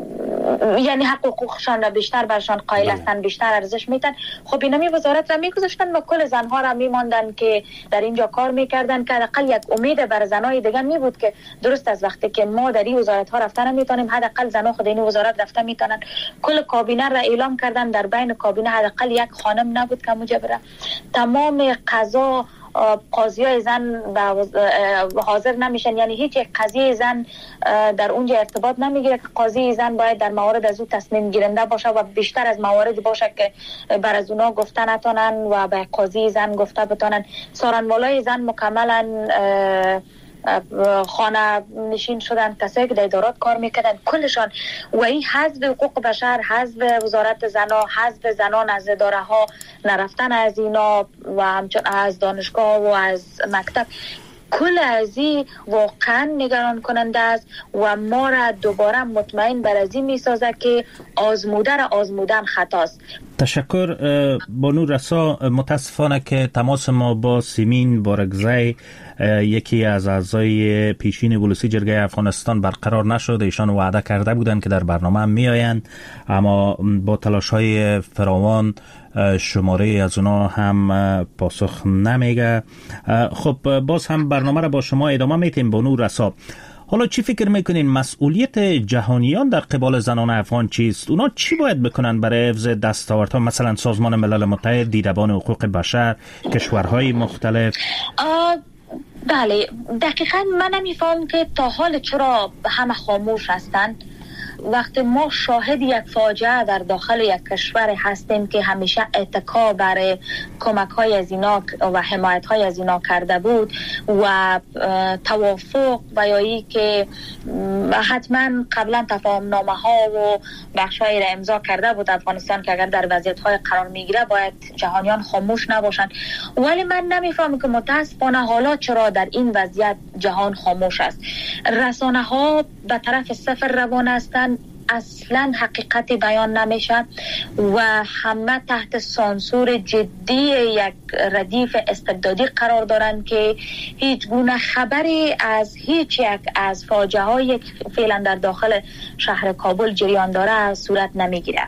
یعنی حقوقشان را بیشتر برشان قائل هستند، بیشتر ارزش میدن. خب اینمی وزارت را میگذاشتن و کل زنها را میماندن که در اینجا کار میکردن که حداقل یک امید برای زنای دیگه می بود که درست از وقتی که ما در این وزارت ها رفتن نمیتونیم، حداقل زنها خود این وزارت رفتن میتونن. کل کابینه را اعلام کردن، در بین کابینه حداقل یک خانم نبود که اونجا بره. تمام قضا قاضیای زن حاضر نمیشن، یعنی هیچ یک قضیه زن در اونجا ارتباط نمیگیره که قاضی زن باید در موارد از او تصمیم گیرنده باشه و بیشتر از موارد باشه که بر از اونا گفته نتونن و به قاضی زن گفته بتونن. سارنوالای زن مکملا خانه نشین شدن، کسایی که در ادارات کار میکردن کلشان. و این حزب حقوق بشر، حزب وزارت زنا، حزب زنان از اداره ها نرفتن از اینا و همچون از دانشگاه و از مکتب، کل از این واقعا نگران کننده است و ما را دوباره مطمئن بر از این میسازه که آزمودن خطاست. تشکر بانو رسا. متاسفانه که تماس ما با سیمین بارگزی، یکی از اعضای پیشین ولسی جرگه افغانستان، برقرار نشد. ایشان وعده کرده بودند که در برنامه هم میآیند، اما با تلاش‌های فراوان شماره از اونا هم پاسخ نمیگه. خب باز هم برنامه را با شما ادامه میتیم. بانو رسا، حالا چی فکر میکنین مسئولیت جهانیان در قبال زنان افغان چیست؟ اونا چی باید بکنن برای حفظ دستاوردها، مثلا سازمان ملل متحد، دیدبان حقوق بشر، کشورهای مختلف؟ بله، دقیقا من نمیفهم که تا حال چرا همه خاموش هستند. وقتی ما شاهد یک فاجعه در داخل یک کشور هستیم که همیشه اتکا برای کمک های از اینا و حمایت های از اینا کرده بود و توافق و یایی که حتما قبلا تفاهم نامه ها و بخش های را امضا کرده بود افغانستان که اگر در وضعیت های قرار میگیره باید جهانیان خاموش نباشند. ولی من نمیفهم که متاسفانه حالا چرا در این وضعیت جهان خاموش است. رسانه ها به طرف صفر روان هستند، اصلا حقیقت بیان نمیشه و همه تحت سانسور جدی یک ردیف استبدادی قرار دارند که هیچ گونه خبری از هیچ یک از فاجعه هایی که فعلا در داخل شهر کابل جریان داره صورت نمیگیره.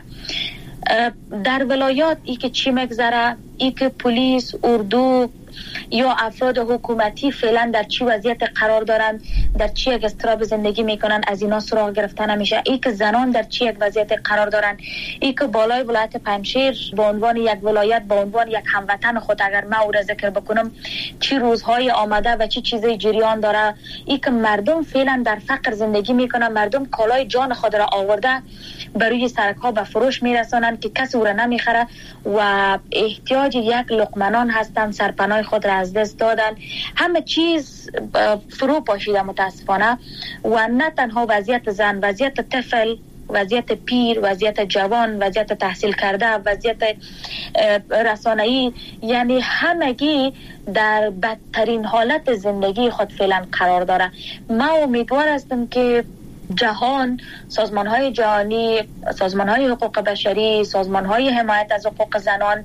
در ولایات ای که چی مگذره، ای که پلیس، اردو یا افراد حکومتی فعلا در چی وضعیت قرار دارند، در چی یک اضطراب زندگی میکنن، از اینا سراغ گرفته نمیشه. ای که زنان در چی یک وضعیت قرار دارند، ای که بالای ولایت پنجشیر به عنوان یک ولایت، به عنوان یک هموطن خود اگر من او را ذکر بکنم، چی روزهای آمده و چی چیزی جریان داره. ای که مردم فعلا در فقر زندگی میکنن، مردم کالای جان خود را آورده بروی سرک ها به فروش میرسانند که کسی او را نمیخره و احتیاج یک لقمه هستند، سرپناه خود را از دست دادن، همه چیز فرو پاشیده متاسفانه. و نه تنها وضعیت زن، وضعیت طفل، وضعیت پیر، وضعیت جوان، وضعیت تحصیل کرده، وضعیت رسانه‌ای، یعنی همگی در بدترین حالت زندگی خود فعلا قرار داره. ما امیدوار هستم که جهان، سازمان‌های جهانی، سازمان‌های حقوق بشری، سازمان‌های حمایت از حقوق زنان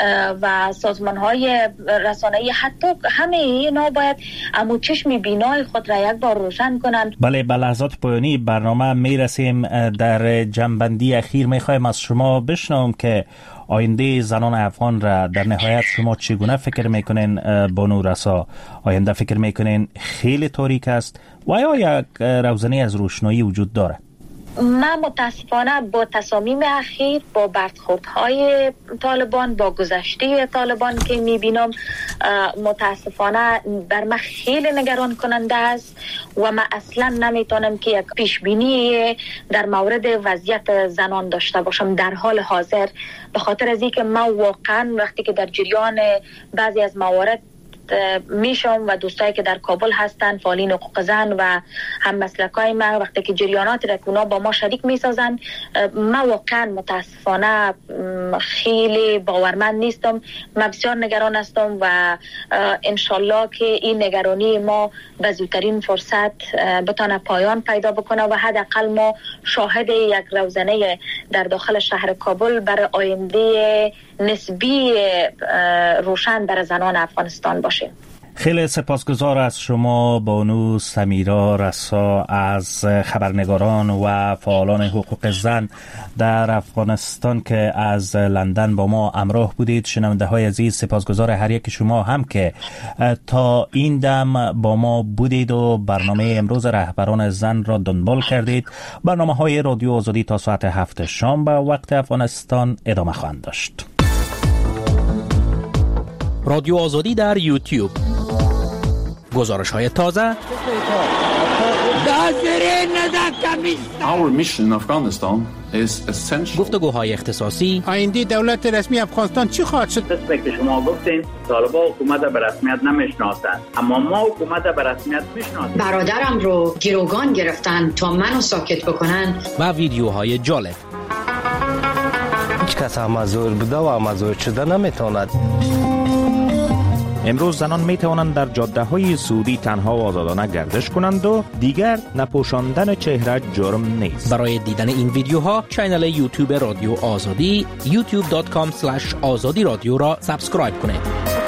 و سازمان‌های رسانه‌ای، حتی همه اینا باید امو چشم بینای خود را یک بار روشن کنند. بله، به لحظات پایانی برنامه میرسیم. در جنبندی اخیر میخوایم از شما بشنوم که آینده زنان افغان را در نهایت شما چگونه فکر میکنین؟ بانو رسا، آینده فکر میکنین خیلی تاریک است و یا یک روزنه از روشنایی وجود داره؟ من متاسفانه با تصامیم اخیر، با برخوردهای طالبان، با گذشته طالبان که میبینم، متاسفانه بر من خیلی نگران کننده است و من اصلا نمیتونم که یک پیشبینی در مورد وضعیت زنان داشته باشم در حال حاضر، به خاطر از اینکه من واقعا وقتی که در جریان بعضی از موارد میشم و دوستایی که در کابل هستن، فعالین حقوق زن و هم مسلکای ما، وقتی که جریانات رکونا با ما شریک میسازن، ما واقعا متاسفانه خیلی باورمند نیستم. من بسیار نگران هستم و انشالله که این نگرانی ما به زودترین فرصت بتونه پایان پیدا بکنه و حداقل ما شاهد یک روزنه در داخل شهر کابل برای آینده نسبی روشن برای زنان افغانستان باشه. خیلی سپاسگزار از شما بانو سمیرا رسا از خبرنگاران و فعالان حقوق زن در افغانستان که از لندن با ما همراه بودید. شنونده های عزیز، سپاسگزار هر یک شما هم که تا این دم با ما بودید و برنامه امروز رهبران زن را دنبال کردید. برنامه های رادیو آزادی تا ساعت 7 شام به وقت افغانستان ادامه خواهند داشت. رادیو آزادی در یوتیوب، گزارش های تازه، Our mission in Afghanistan is essential. گفتگوهای اختصاصی. آینده دولت رسمی افغانستان چی خواهد شد؟ مثل که شما گفتین طالبان حکومت به رسمیت نمیشناسند، اما ما حکومت به رسمیت میشناسیم. برادرم رو گروگان گرفتن تا منو ساکت بکنن. و ویدیوهای جالب. هیچ کس مزور بوده و مزور شده نمیتواند. امروز زنان می توانند در جاده های سعودی تنها و آزادانه گردش کنند و دیگر نپوشاندن چهره جرم نیست. برای دیدن این ویدیوها کانال یوتیوب رادیو آزادی youtube.com/azadi radio را سابسکرایب کنید.